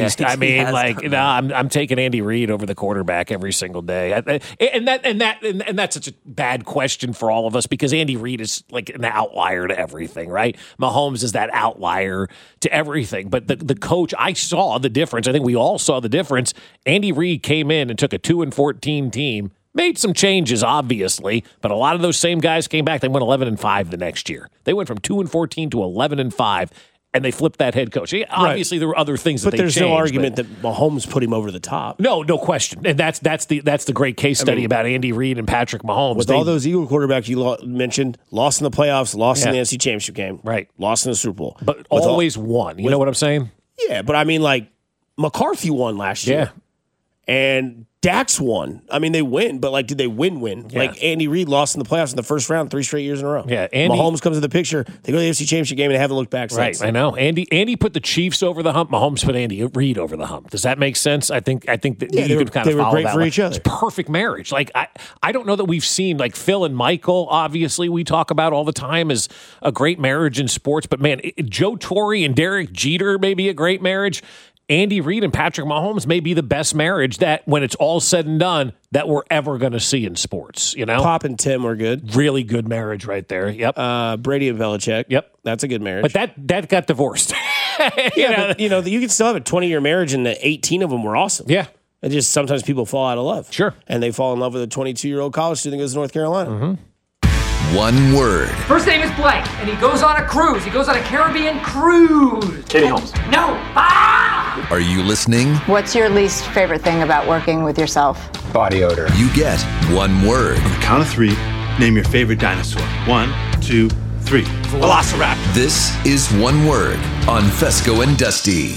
Speaker 6: I'm taking Andy Reid over the quarterback every single day. And that's such a bad question for all of us, because Andy Reid is like an outlier to everything, right? Mahomes is that outlier to everything. But the coach, I saw the difference. I think we all saw the difference. Andy Reid came in and took a 2-14 team Made some changes, obviously, but a lot of those same guys came back. They went 11-5 the next year. They went from 2-14 to 11-5. And they flipped that head coach. Obviously, there were other things that they changed.
Speaker 5: But there's no argument that Mahomes put him over the top.
Speaker 6: No question. And that's the great case study about Andy Reid and Patrick Mahomes.
Speaker 5: With all those Eagle quarterbacks you mentioned, lost in the playoffs, lost in the NFC Championship game,
Speaker 6: right?
Speaker 5: Lost in the Super Bowl,
Speaker 6: but always won. You know what I'm saying?
Speaker 5: Yeah, but I mean, like McCarthy won last year, and Dax won. I mean, they win, but like, did they win? Yeah. Like Andy Reid lost in the playoffs in the first round 3 straight years in a row.
Speaker 6: Yeah,
Speaker 5: Mahomes comes to the picture. They go to the AFC Championship game and they haven't looked back since.
Speaker 6: Right, I know. Andy put the Chiefs over the hump. Mahomes put Andy Reid over the hump. Does that make sense? I think that you can kind of follow that. They were great for each other. It's perfect marriage. Like I don't know that we've seen like Phil and Michael. Obviously, we talk about all the time as a great marriage in sports. But man, Joe Torre and Derek Jeter may be a great marriage. Andy Reid and Patrick Mahomes may be the best marriage that, when it's all said and done, that we're ever going to see in sports. You know,
Speaker 5: Pop and Tim were good,
Speaker 6: really good marriage right there. Yep,
Speaker 5: Brady and Belichick.
Speaker 6: Yep,
Speaker 5: that's a good marriage.
Speaker 6: But that got divorced.
Speaker 5: But, you can still have a 20-year marriage, and the 18 of them were awesome.
Speaker 6: Yeah,
Speaker 5: and just sometimes people fall out of love.
Speaker 6: Sure,
Speaker 5: and they fall in love with a 22-year-old college student that goes to North Carolina.
Speaker 6: Mm-hmm.
Speaker 11: One word.
Speaker 13: First name is blank, and he goes on a cruise. He goes on a Caribbean cruise.
Speaker 14: Katie Holmes.
Speaker 13: No.
Speaker 11: Are you listening?
Speaker 15: What's your least favorite thing about working with yourself?
Speaker 14: Body odor.
Speaker 11: You get one word.
Speaker 16: On the count of 3, name your favorite dinosaur. 1, 2, 3. Velociraptor.
Speaker 11: This is One Word on Fesco and Dusty.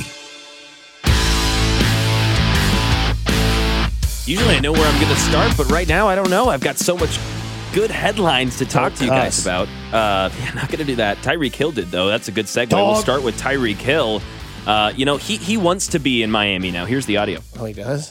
Speaker 10: Usually I know where I'm going to start, but right now I don't know. I've got so much good headlines to talk to you guys about. I'm not going to do that. Tyreek Hill did, though. That's a good segue. We'll start with Tyreek Hill. He wants to be in Miami now. Here's the audio.
Speaker 5: Oh, he does?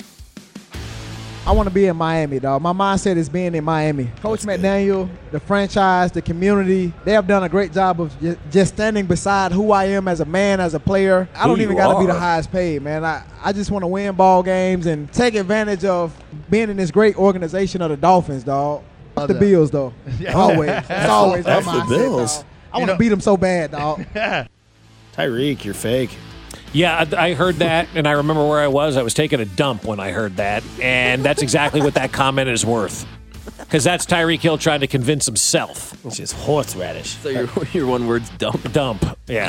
Speaker 17: I want to be in Miami, dog. My mindset is being in Miami. Coach McDaniel, the franchise, the community, they have done a great job of just standing beside who I am as a man, as a player. I don't even got to be the highest paid, man. I just want to win ball games and take advantage of being in this great organization of the Dolphins, dog. Fuck the Bills, though. Always. It's always my mindset, the Bills. Dog. I want to beat them so bad, dog.
Speaker 5: Tyreek, you're fake.
Speaker 6: Yeah, I heard that, and I remember where I was. I was taking a dump when I heard that, and that's exactly what that comment is worth. Because that's Tyreek Hill trying to convince himself.
Speaker 5: It's just horseradish.
Speaker 10: So your one word's dump.
Speaker 6: Dump, yeah.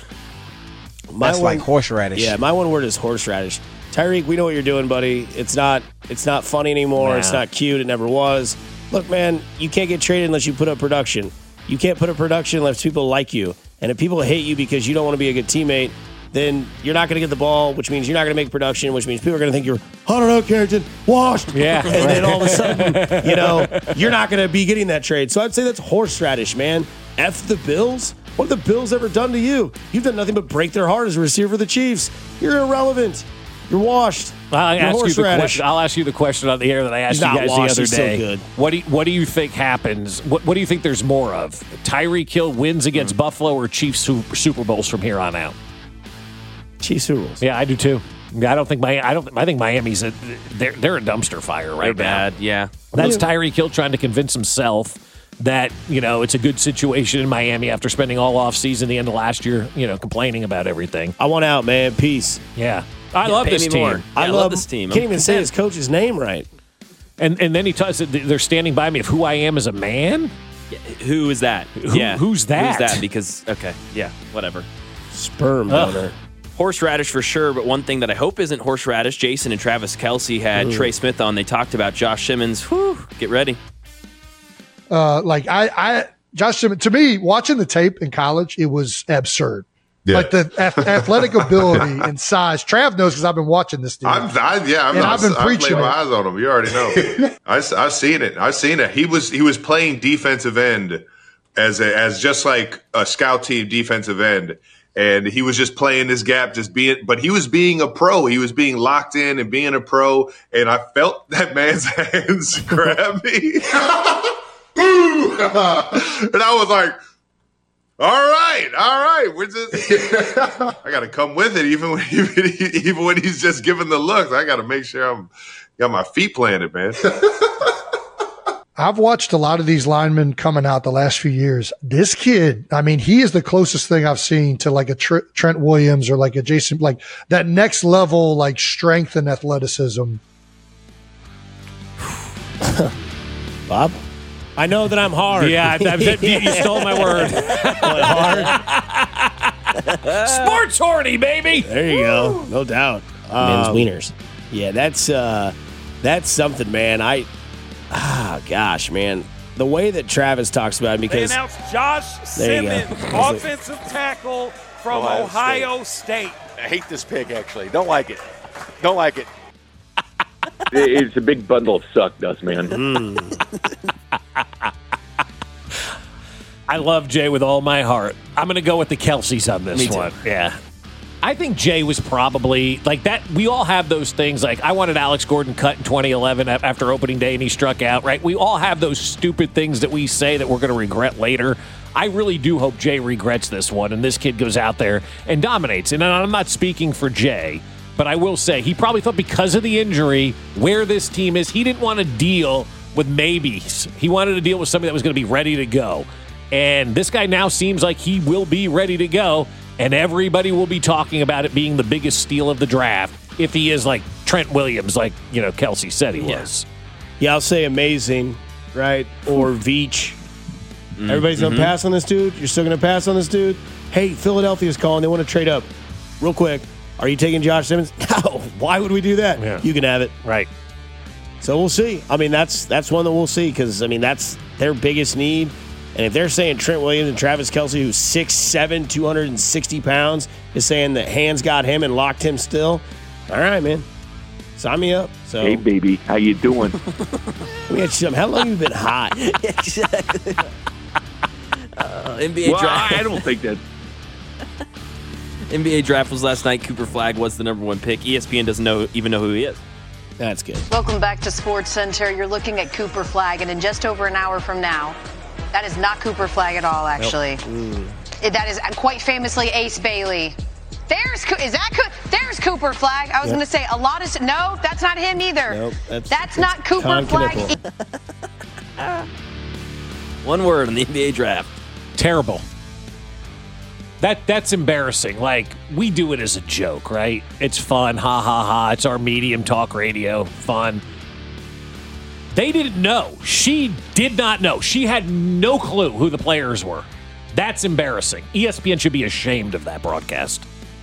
Speaker 14: That's like horseradish.
Speaker 5: Yeah, my one word is horseradish. Tyreek, we know what you're doing, buddy. It's not funny anymore. Nah. It's not cute. It never was. Look, man, you can't get traded unless you put up production. You can't put up production unless people like you. And if people hate you because you don't want to be a good teammate, then you're not going to get the ball, which means you're not going to make production, which means people are going to think you're, I don't know, Carrington, washed.
Speaker 6: Yeah.
Speaker 5: And then all of a sudden, you're not going to be getting that trade. So I'd say that's horseradish, man. F the Bills. What have the Bills ever done to you? You've done nothing but break their heart as a receiver for the Chiefs. You're irrelevant. You're washed.
Speaker 6: I'll ask you the question on the air that I asked you guys the other day. So what do you think happens? What do you think there's more of? Tyreek Hill wins against Buffalo or Chiefs Super Bowls from here on out?
Speaker 5: Chiefs Super Bowls.
Speaker 6: Yeah, I do too. I think Miami's they're a dumpster fire right now.
Speaker 10: They're bad. Yeah,
Speaker 6: that's Tyreek Hill trying to convince himself that it's a good situation in Miami after spending all offseason, the end of last year, complaining about everything.
Speaker 5: I want out, man. Peace.
Speaker 6: Yeah. I love this team.
Speaker 10: Yeah, I love this team.
Speaker 5: Can't even say his coach's name right.
Speaker 6: And then he tells they're standing by me of who I am as a man.
Speaker 10: Yeah, who is that?
Speaker 6: Who's that?
Speaker 10: Who's that? Because whatever.
Speaker 5: Sperm donor.
Speaker 10: Horseradish for sure, but one thing that I hope isn't horseradish. Jason and Travis Kelce had Trey Smith on. They talked about Josh Simmons. Whew, get ready.
Speaker 18: Josh Simmons, to me, watching the tape in college, it was absurd. Yeah. Like the athletic ability and size. Trav knows because I've been watching this dude.
Speaker 19: I've been preaching. I my eyes on him. You already know. I've seen it. He was playing defensive end as just like a scout team defensive end, and he was just playing this gap, but he was being a pro. He was being locked in and being a pro, and I felt that man's hands grab me. And I was like, all right. We're just, I got to come with it, even when he's just giving the looks. I got to make sure I'm got my feet planted, man.
Speaker 18: I've watched a lot of these linemen coming out the last few years. This kid, I mean, he is the closest thing I've seen to like a Trent Williams or like a Jason, like that next level, like strength and athleticism.
Speaker 5: Bob? I know that I'm hard.
Speaker 6: Yeah, you stole my word.
Speaker 5: Hard?
Speaker 6: Sports horny, baby.
Speaker 5: There you go. No doubt. Men's wieners. Yeah, that's something, man. Gosh, man. The way that Travis talks about it, because
Speaker 20: they announced Josh Simmons, offensive tackle from Ohio State.
Speaker 21: I hate this pick, actually. Don't like it. Don't like it.
Speaker 9: It's a big bundle of suck dust, man.
Speaker 6: I love Jay with all my heart. I'm going to go with the Kelce's on this one. Yeah. I think Jay was probably like that. We all have those things. Like, I wanted Alex Gordon cut in 2011 after opening day and he struck out, right? We all have those stupid things that we say that we're going to regret later. I really do hope Jay regrets this one and this kid goes out there and dominates. And I'm not speaking for Jay, but I will say he probably thought because of the injury, where this team is, he didn't want to deal with maybes. He wanted to deal with somebody that was going to be ready to go. And this guy now seems like he will be ready to go. And everybody will be talking about it being the biggest steal of the draft if he is like Trent Williams, like, Kelce said he was.
Speaker 5: Yeah, I'll say amazing, right? Or Veach. Everybody's going to pass on this dude? You're still going to pass on this dude? Hey, Philadelphia's calling. They want to trade up. Real quick, are you taking Josh Simmons? No. Why would we do that?
Speaker 6: Yeah.
Speaker 5: You can have it.
Speaker 6: Right.
Speaker 5: So we'll see. I mean, that's one that we'll see because, that's their biggest need. And if they're saying Trent Williams and Travis Kelce, who's 6'7", 260 pounds, is saying that hands got him and locked him still, all right, man. Sign me up. So,
Speaker 9: hey, baby. How you doing?
Speaker 5: Let me ask you something. How long have you been hot?
Speaker 10: Exactly. NBA draft.
Speaker 9: I don't think that.
Speaker 10: NBA draft was last night. Cooper Flagg was the number one pick. ESPN doesn't even know who he is.
Speaker 5: That's good.
Speaker 22: Welcome back to Sports Center. You're looking at Cooper Flagg, and in just over an hour from now, that is not Cooper Flagg at all, actually. Nope. That is quite famously Ace Bailey. There's Cooper Flagg. I was going to say a lot of no, that's not him either.
Speaker 5: Nope,
Speaker 22: that's not Cooper Flagg.
Speaker 10: One word on the NBA draft.
Speaker 6: Terrible. That's embarrassing. Like, we do it as a joke, right? It's fun. Ha ha ha. It's our medium talk radio. Fun. They didn't know. She did not know. She had no clue who the players were. That's embarrassing. ESPN should be ashamed of that broadcast.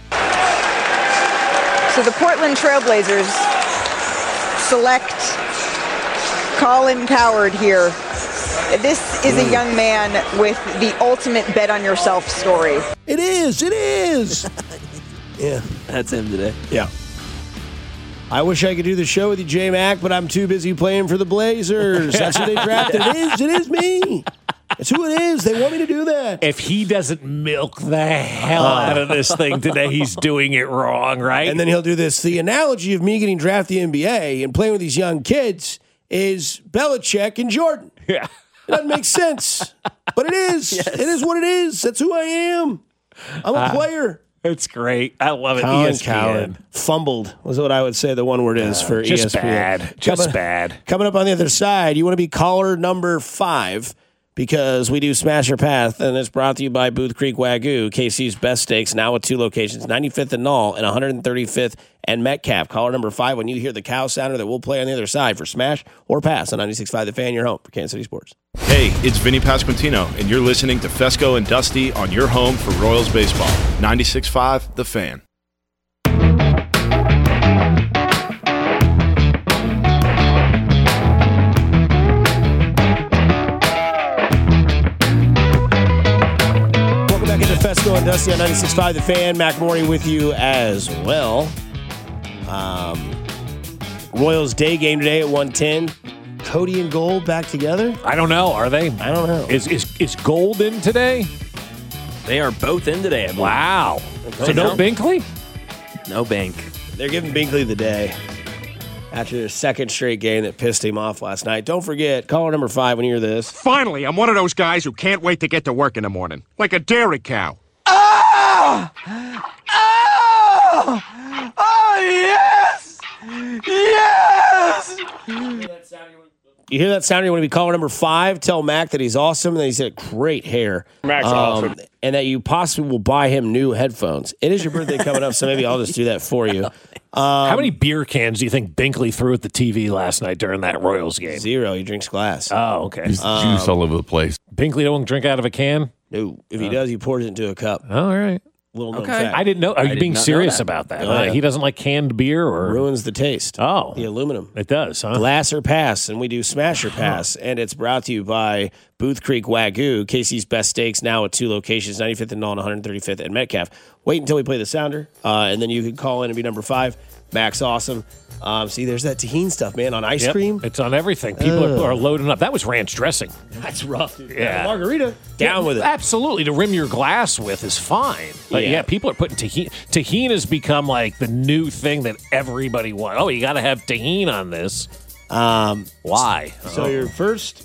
Speaker 23: So the Portland Trailblazers select Colin Cowherd here. This is a young man with the ultimate bet on yourself story.
Speaker 5: It is. Yeah.
Speaker 10: That's him today.
Speaker 5: Yeah. I wish I could do the show with you, J-Mac, but I'm too busy playing for the Blazers. That's who they drafted. It is me. It's who it is. They want me to do that.
Speaker 6: If he doesn't milk the hell out of this thing today, he's doing it wrong, right?
Speaker 5: And then he'll do this. The analogy of me getting drafted in the NBA and playing with these young kids is Belichick and Jordan.
Speaker 6: Yeah.
Speaker 5: It doesn't make sense. But it is. Yes. It is what it is. That's who I am. I'm a player.
Speaker 6: It's great. I love it.
Speaker 5: Colin
Speaker 6: ESPN.
Speaker 5: Cowherd. Fumbled was what I would say the one word is for
Speaker 6: just
Speaker 5: ESPN.
Speaker 6: Just bad.
Speaker 5: Coming up on the other side, you want to be caller number 5 because we do Smash Your Path, and it's brought to you by Booth Creek Wagyu, KC's best steaks, now with 2 locations, 95th and Knoll and 135th and Metcalf. Caller number 5 when you hear the cow sounder that we'll play on the other side for Smash or Pass on 96.5 The Fan, your home for Kansas City Sports.
Speaker 24: Hey, it's Vinny Pasquantino, and you're listening to Fesco and Dusty on your home for Royals baseball. 96.5 The Fan.
Speaker 5: Welcome back into Fesco and Dusty on 96.5 The Fan. Mac Morey with you as well. Royals day game today at 1:10. Cody and Gold back together?
Speaker 6: I don't know. Are they?
Speaker 5: I don't know.
Speaker 6: Is Gold in today?
Speaker 10: They are both in today.
Speaker 6: Wow. So no Binkley?
Speaker 10: No Bink.
Speaker 5: They're giving Binkley the day after their second straight game that pissed him off last night. Don't forget, caller number 5 when you hear this.
Speaker 20: Finally, I'm one of those guys who can't wait to get to work in the morning. Like a dairy cow.
Speaker 23: Oh! Oh! Oh, yes! Yes!
Speaker 5: You hear that sound? You want to be caller number 5? Tell Mac that he's awesome and that he's got great hair.
Speaker 20: Mac's awesome.
Speaker 5: And that you possibly will buy him new headphones. It is your birthday coming up, so maybe I'll just do that for you.
Speaker 6: How many beer cans do you think Binkley threw at the TV last night during that Royals game?
Speaker 5: 0. He drinks glass.
Speaker 6: Oh, okay.
Speaker 1: There's juice all over the place.
Speaker 6: Binkley don't drink out of a can?
Speaker 5: No. If he does, he pours it into a cup.
Speaker 6: Oh, all right.
Speaker 5: Little known
Speaker 10: Okay.
Speaker 5: fact.
Speaker 6: I didn't know. Are you being serious
Speaker 10: that.
Speaker 6: about that?
Speaker 5: Oh, yeah.
Speaker 6: He doesn't like canned beer, or
Speaker 5: Ruins the taste.
Speaker 6: Oh,
Speaker 5: The aluminum.
Speaker 6: it does, huh?
Speaker 5: Glass or pass, and we do smash or pass, and it's brought to you by Booth Creek Wagyu, Casey's Best Steaks, now at 2 locations, 95th and Nolan, 135th and Metcalf. Wait until we play the sounder, and then you can call in and be number 5. Max Awesome. See, there's that tahini stuff, man, on ice cream.
Speaker 6: It's on everything. People are loading up. That was ranch dressing.
Speaker 5: That's rough, dude.
Speaker 6: Yeah.
Speaker 5: Margarita. Down with it.
Speaker 6: Absolutely. To rim your glass with is fine. But yeah, people are putting tahini. Tahini has become like the new thing that everybody wants. Oh, you got to have tahini on this. Why?
Speaker 5: So your first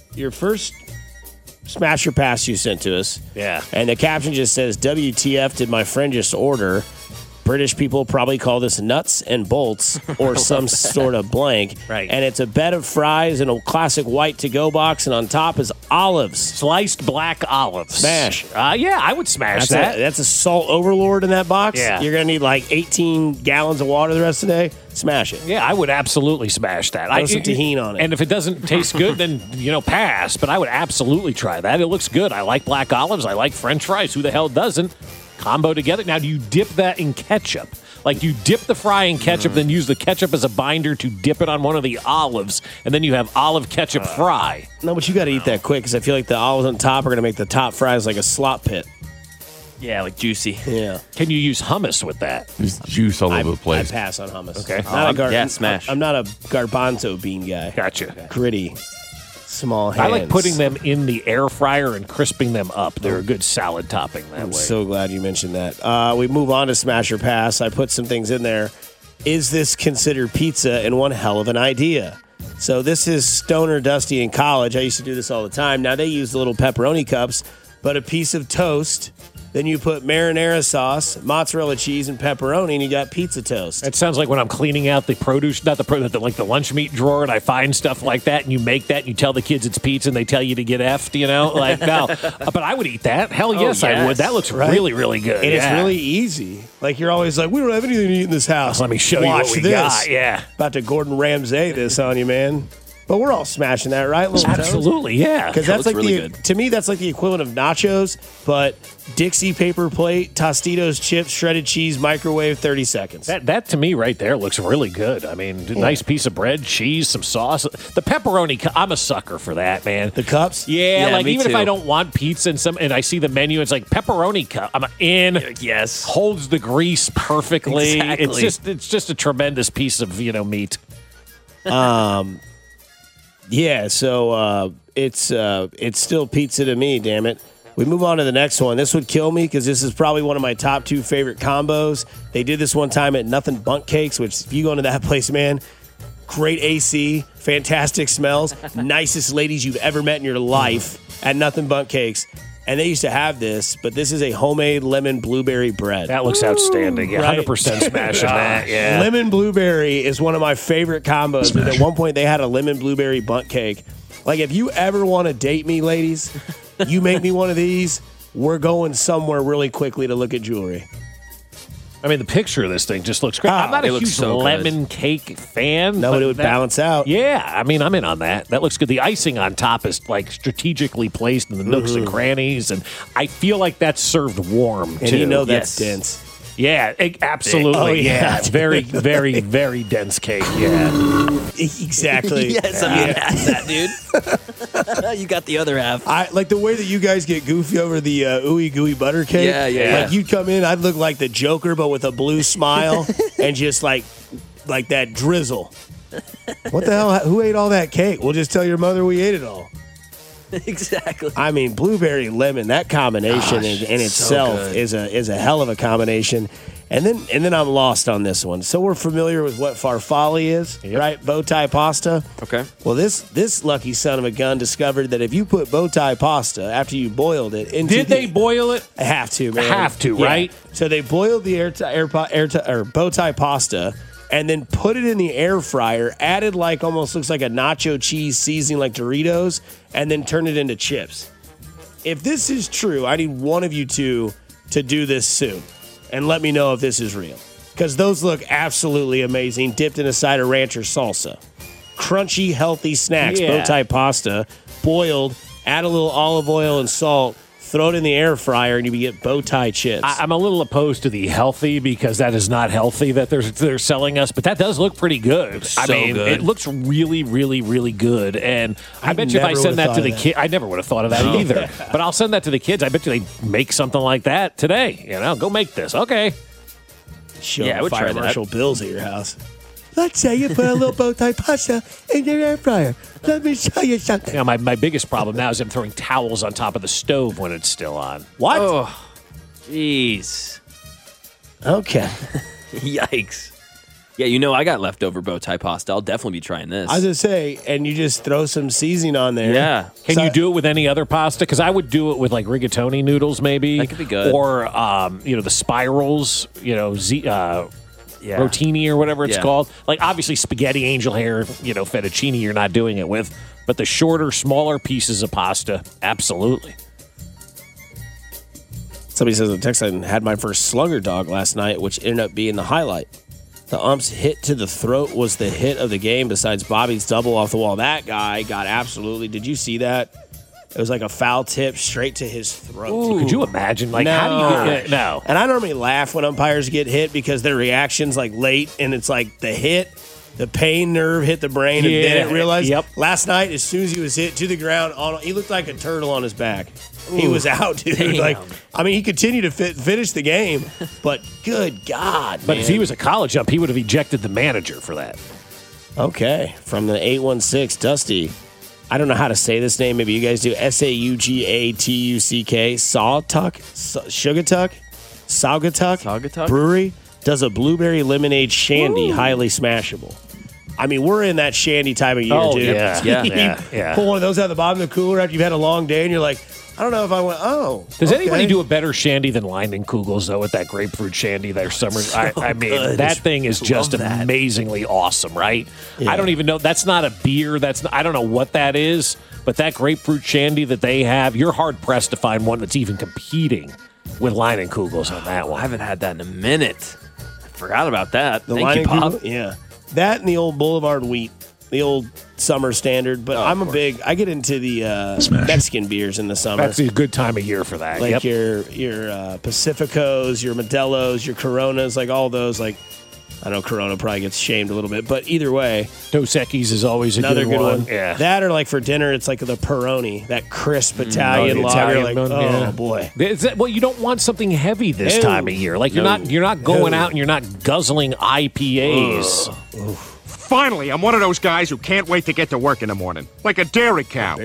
Speaker 5: smash or pass you sent to us.
Speaker 6: Yeah.
Speaker 5: And the caption just says, WTF did my friend just order? British people probably call this nuts and bolts or some sort of blank.
Speaker 6: Right.
Speaker 5: And it's a bed of fries in a classic white to-go box, and on top is olives.
Speaker 6: Sliced black olives.
Speaker 5: Smash.
Speaker 6: Yeah, I would smash that.
Speaker 5: That's a salt overlord in that box.
Speaker 6: Yeah.
Speaker 5: You're going to need like 18 gallons of water the rest of the day. Smash it.
Speaker 6: Yeah, I would absolutely smash that.
Speaker 5: Throw some tahini on it.
Speaker 6: And if it doesn't taste good, then, pass. But I would absolutely try that. It looks good. I like black olives. I like French fries. Who the hell doesn't? Combo together. Now, do you dip that in ketchup? Like, you dip the fry in ketchup, then use the ketchup as a binder to dip it on one of the olives, and then you have olive ketchup fry.
Speaker 5: No, but you got to eat that quick because I feel like the olives on top are going to make the top fries like a slop pit.
Speaker 10: Yeah, like juicy.
Speaker 5: Yeah.
Speaker 6: Can you use hummus with that?
Speaker 1: There's juice all over the place.
Speaker 5: I pass on hummus.
Speaker 6: Okay.
Speaker 10: Smash.
Speaker 5: I'm not a garbanzo bean guy.
Speaker 6: Gotcha.
Speaker 5: Gritty, small hands.
Speaker 6: I like putting them in the air fryer and crisping them up. They're a good salad topping that
Speaker 5: I'm
Speaker 6: way.
Speaker 5: so glad you mentioned that. We move on to Smash or Pass. I put some things in there. Is this considered pizza? And one hell of an idea. So this is Stoner Dusty in college. I used to do this all the time. Now they use the little pepperoni cups, but a piece of toast. Then you put marinara sauce, mozzarella cheese, and pepperoni, and you got pizza toast.
Speaker 6: It sounds like when I'm cleaning out the produce, not the produce, like the lunch meat drawer, and I find stuff like that, and you make that, and you tell the kids it's pizza, and they tell you to get effed, Like, no. But I would eat that. Hell yes, I would. That looks really, really good.
Speaker 5: And it's really easy. Like, you're always like, we don't have anything to eat in this house.
Speaker 6: Let me show you what we got. Yeah.
Speaker 5: About to Gordon Ramsay this on you, man. But we're all smashing that, right?
Speaker 6: Absolutely, yeah.
Speaker 5: Because that's like
Speaker 10: really
Speaker 5: good. To me, that's like the equivalent of nachos, but Dixie paper plate, Tostitos chips, shredded cheese, microwave, 30 seconds.
Speaker 6: That to me right there looks really good. I mean, nice piece of bread, cheese, some sauce. The pepperoni, I'm a sucker for that, man.
Speaker 5: The cups?
Speaker 6: Yeah, like
Speaker 10: me
Speaker 6: even
Speaker 10: too.
Speaker 6: if I don't want pizza and I see the menu, it's like pepperoni cup. I'm in.
Speaker 10: Yes.
Speaker 6: Holds the grease perfectly.
Speaker 10: Exactly.
Speaker 6: It's just a tremendous piece of meat.
Speaker 5: Yeah, so it's still pizza to me, damn it. We move on to the next one. This would kill me because this is probably one of my top 2 favorite combos. They did this one time at Nothing Bunk Cakes, which if you go into that place, man, great AC, fantastic smells, nicest ladies you've ever met in your life at Nothing Bunk Cakes. And they used to have this, but this is a homemade lemon blueberry bread.
Speaker 6: That looks outstanding. Yeah,
Speaker 5: Right?
Speaker 6: 100% smashing that. Yeah.
Speaker 5: Lemon blueberry is one of my favorite combos. And at one point, they had a lemon blueberry bundt cake. Like, if you ever want to date me, ladies, you make me one of these, we're going somewhere really quickly to look at jewelry.
Speaker 6: I mean, the picture of this thing just looks great. I'm not a huge lemon cake fan.
Speaker 5: No, but it would balance out.
Speaker 6: Yeah, I mean, I'm in on that. That looks good. The icing on top is like strategically placed in the nooks and crannies, and I feel like that's served warm,
Speaker 5: And
Speaker 6: too.
Speaker 5: you know that's dense.
Speaker 6: Yeah, absolutely.
Speaker 5: Oh, yeah.
Speaker 6: It's very, very, very dense cake. Yeah.
Speaker 5: Exactly.
Speaker 10: Yes, I mean, that's that, dude. You got the other half.
Speaker 5: I like the way that you guys get goofy over the ooey gooey butter cake.
Speaker 10: Yeah.
Speaker 5: Like, you'd come in, I'd look like the Joker, but with a blue smile and just like that drizzle. What the hell? Who ate all that cake? We'll just tell your mother we ate it all.
Speaker 10: Exactly.
Speaker 5: I mean, blueberry lemon, that combination in itself
Speaker 10: good.
Speaker 5: is a hell of a combination. And then I'm lost on this one. So we're familiar with what farfalle is, right? Bow tie pasta.
Speaker 10: Okay.
Speaker 5: Well, this lucky son of a gun discovered that if you put bow tie pasta after you boiled it into
Speaker 6: Did they boil it?
Speaker 5: Have to, man.
Speaker 6: Have to,
Speaker 5: Yeah.
Speaker 6: right?
Speaker 5: So they boiled the bow tie pasta and then put it in the air fryer, added like almost looks like a nacho cheese seasoning like Doritos, and then turned it into chips. If this is true, I need one of you two to do this soon and let me know if this is real. because those look absolutely amazing, dipped in a side of ranch or salsa. Crunchy, healthy snacks, bow tie pasta, boiled, add a little olive oil and salt, throw it in the air fryer, and you get bow tie chips.
Speaker 6: I'm a little opposed to the healthy because that is not healthy that they're selling us, but that does look pretty good.
Speaker 10: Good.
Speaker 6: It looks really, really, really good. And I bet you if I send that to the kids, I never would have thought of that either. But I'll send that to the kids. I bet you they make something like that today. Go make this. Okay.
Speaker 5: I would try Marshall Bills at your house. Let's say you put a little bow tie pasta in your air fryer. Let me show you something.
Speaker 6: My biggest problem now is I'm throwing towels on top of the stove when it's still on.
Speaker 5: What?
Speaker 10: Oh, jeez.
Speaker 5: Okay.
Speaker 10: Yikes. Yeah, I got leftover bow tie pasta. I'll definitely be trying this.
Speaker 5: I was going to say, and you just throw some seasoning on there.
Speaker 10: Yeah.
Speaker 6: Can you do it with any other pasta? Because I would do it with like rigatoni noodles maybe.
Speaker 10: That could be good.
Speaker 6: Or, the spirals, rotini or whatever it's called. Like, obviously, spaghetti, angel hair, fettuccine, you're not doing it with. But the shorter, smaller pieces of pasta, absolutely.
Speaker 5: Somebody says in the text, I had my first slugger dog last night, which ended up being the highlight. The ump's hit to the throat was the hit of the game besides Bobby's double off the wall. That guy got absolutely... Did you see that? It was like a foul tip straight to his throat.
Speaker 6: Ooh. Could you imagine? Like, how do you get it? No.
Speaker 5: And I normally laugh when umpires get hit because their reaction's like late, and it's like the hit, the pain nerve hit the brain, and then it realized.
Speaker 6: Yep.
Speaker 5: Last night, as soon as he was hit to the ground, he looked like a turtle on his back. Ooh. He was out, dude. He continued to finish the game, but good God,
Speaker 6: But if he was a college ump, he would have ejected the manager for that.
Speaker 5: Okay. From the 816, Dusty. I don't know how to say this name. Maybe you guys do. Saugatuck. Saugatuck Brewery does a blueberry lemonade shandy, highly smashable. I mean, we're in that shandy time of year, dude.
Speaker 6: Yeah.
Speaker 5: Pull one of those out of the bottom of the cooler after you've had a long day, and you're like, I don't know if I went,
Speaker 6: Does anybody do a better shandy than Leinenkugels, though, with that grapefruit shandy their summer? I mean, that thing is just amazingly awesome, right? Yeah. I don't even know. That's not a beer. I don't know what that is, but that grapefruit shandy that they have, you're hard-pressed to find one that's even competing with Leinenkugels on that one.
Speaker 10: I haven't had that in a minute. I forgot about that.
Speaker 5: Thank you, Pop. Yeah. That and the old Boulevard Wheat. The old summer standard, but I get into the Mexican beers in the summer.
Speaker 6: That's a good time of year for that.
Speaker 5: Like your Pacificos, your Modelos, your Coronas, like all those. Like, I know Corona probably gets shamed a little bit, but either way.
Speaker 6: Dos Equis is always another good one.
Speaker 5: Yeah. That or like for dinner, it's like the Peroni, that crisp Italian lager. Boy.
Speaker 6: Well, you don't want something heavy this time of year. Like you're not going out and you're not guzzling IPAs.
Speaker 20: Finally, I'm one of those guys who can't wait to get to work in the morning. Like a dairy cow.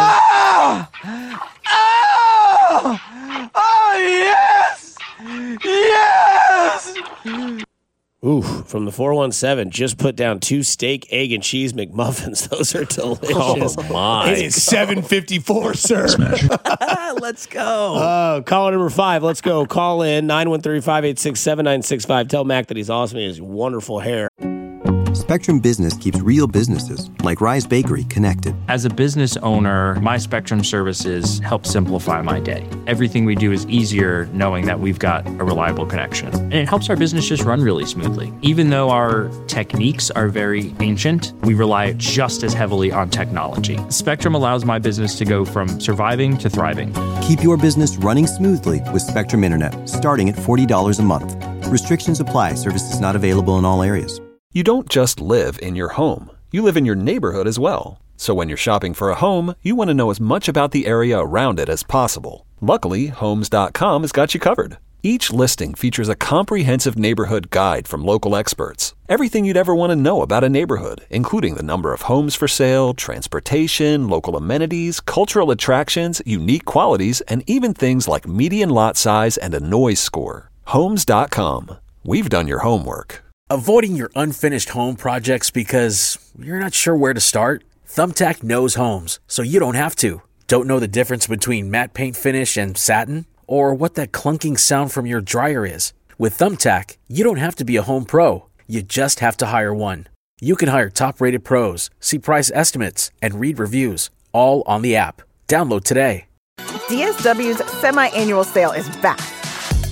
Speaker 23: Yes! Yes!
Speaker 5: Ooh, from the 417, just put down 2 steak, egg, and cheese McMuffins. Those are delicious.
Speaker 6: Oh, my.
Speaker 5: It is $7.54, sir.
Speaker 10: Let's go.
Speaker 5: Caller number 5. Let's go. Call in 913-586-7965. Tell Mac that he's awesome. He has wonderful hair.
Speaker 2: Spectrum Business keeps real businesses, like Rise Bakery, connected.
Speaker 3: As a business owner, my Spectrum services help simplify my day. Everything we do is easier knowing that we've got a reliable connection. And it helps our business just run really smoothly. Even though our techniques are very ancient, we rely just as heavily on technology. Spectrum allows my business to go from surviving to thriving.
Speaker 2: Keep your business running smoothly with Spectrum Internet, starting at $40 a month. Restrictions apply. Services not available in all areas.
Speaker 4: You don't just live in your home. You live in your neighborhood as well. So when you're shopping for a home, you want to know as much about the area around it as possible. Luckily, Homes.com has got you covered. Each listing features a comprehensive neighborhood guide from local experts. Everything you'd ever want to know about a neighborhood, including the number of homes for sale, transportation, local amenities, cultural attractions, unique qualities, and even things like median lot size and a noise score. Homes.com. We've done your homework.
Speaker 7: Avoiding your unfinished home projects because you're not sure where to start? Thumbtack knows homes, so you don't have to. Don't know the difference between matte paint finish and satin? Or what that clunking sound from your dryer is? With Thumbtack, you don't have to be a home pro. You just have to hire one. You can hire top-rated pros, see price estimates, and read reviews, all on the app. Download today.
Speaker 23: DSW's semi-annual sale is back.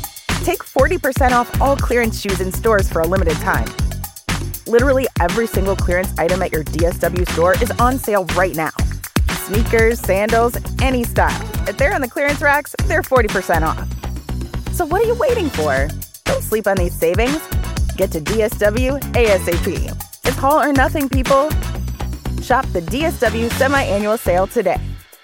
Speaker 8: Take 40% off all clearance shoes in stores for a limited time. Literally every single clearance item at your DSW store is on sale right now. Sneakers, sandals, any style. If they're on the clearance racks, they're 40% off. So what are you waiting for? Don't sleep on these savings. Get to DSW ASAP. It's all or nothing, people. Shop the DSW semi-annual sale today.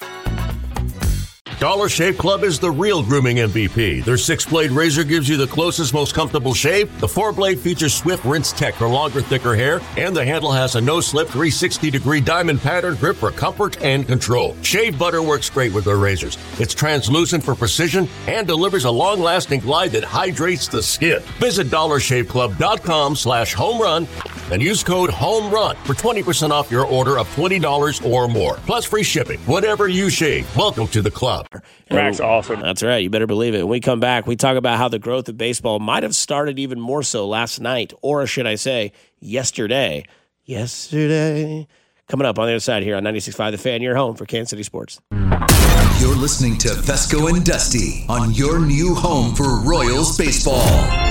Speaker 12: Dollar Shave Club is the real grooming MVP. Their 6-blade razor gives you the closest, most comfortable shave. The 4-blade features Swift Rinse Tech for longer, thicker hair. And the handle has a no-slip 360-degree diamond pattern grip for comfort and control. Shave butter works great with their razors. It's translucent for precision and delivers a long-lasting glide that hydrates the skin. Visit DollarShaveClub.com/homerun and use code HOMERUN for 20% off your order of $20 or more. Plus free shipping. Whatever you shave, welcome to the club.
Speaker 5: Mac's awesome. That's right. You better believe it. When we come back, we talk about how the growth of baseball might have started even more so last night, or should I say, yesterday. Coming up on the other side here on 96.5 The Fan, your home for Kansas City sports.
Speaker 11: You're listening to Fesco and Dusty on your new home for Royals baseball.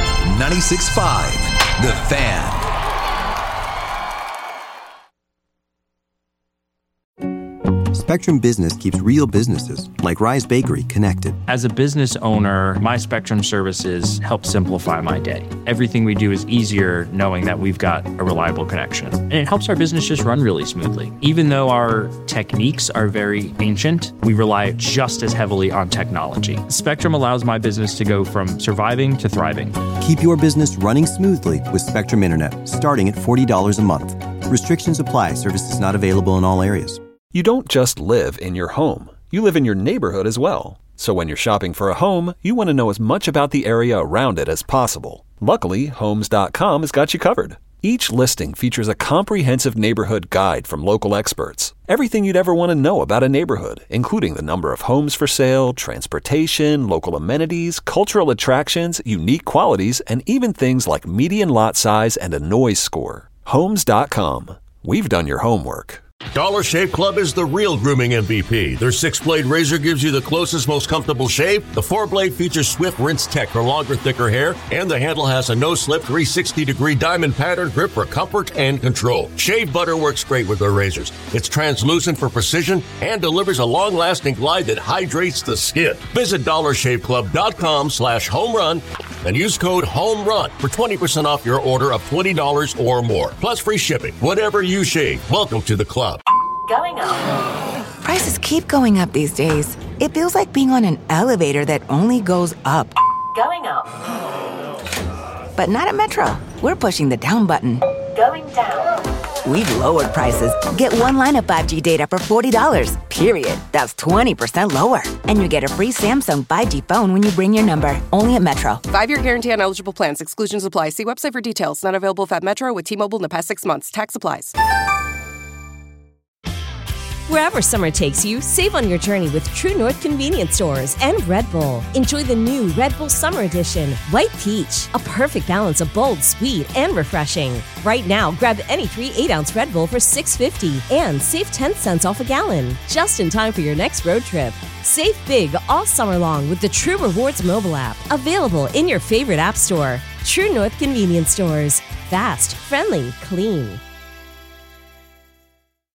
Speaker 11: 96.5 The Fan.
Speaker 2: Spectrum Business keeps real businesses, like Rise Bakery, connected.
Speaker 3: As a business owner, my Spectrum services help simplify my day. Everything we do is easier knowing that we've got a reliable connection. And it helps our business just run really smoothly. Even though our techniques are very ancient, we rely just as heavily on technology. Spectrum allows my business to go from surviving to thriving.
Speaker 2: Keep your business running smoothly with Spectrum Internet, starting at $40 a month. Restrictions apply. Services not available in all areas.
Speaker 4: You don't just live in your home. You live in your neighborhood as well. So when you're shopping for a home, you want to know as much about the area around it as possible. Luckily, Homes.com has got you covered. Each listing features a comprehensive neighborhood guide from local experts. Everything you'd ever want to know about a neighborhood, including the number of homes for sale, transportation, local amenities, cultural attractions, unique qualities, and even things like median lot size and a noise score. Homes.com. We've done your homework.
Speaker 12: Dollar Shave Club is the real grooming MVP. Their 6-blade razor gives you the closest, most comfortable shave. The 4-blade features Swift Rinse Tech for longer, thicker hair. And the handle has a no-slip 360-degree diamond pattern grip for comfort and control. Shave butter works great with their razors. It's translucent for precision and delivers a long-lasting glide that hydrates the skin. Visit DollarShaveClub.com/homerun and use code HOMERUN for 20% off your order of $20 or more. Plus free shipping. Whatever you shave, welcome to the club.
Speaker 13: Going up. Prices keep going up these days. It feels like being on an elevator that only goes up. Going up. But not at Metro. We're pushing the down button. Going down. We've lowered prices. Get one line of 5G data for $40. Period. That's 20% lower. And you get a free Samsung 5G phone when you bring your number. Only at Metro.
Speaker 15: 5-year guarantee on eligible plans. Exclusions apply. See website for details. Not available at Metro with T-Mobile in the past 6 months. Tax applies.
Speaker 25: Wherever summer takes you, save on your journey with True North convenience stores and Red Bull. Enjoy the new Red Bull Summer Edition, White Peach, a perfect balance of bold, sweet, and refreshing. Right now, grab any 3 8-ounce Red Bull for $6.50 and save 10 cents off a gallon, just in time for your next road trip. Save big all summer long with the True Rewards mobile app, available in your favorite app store. True North convenience stores. Fast, friendly, clean.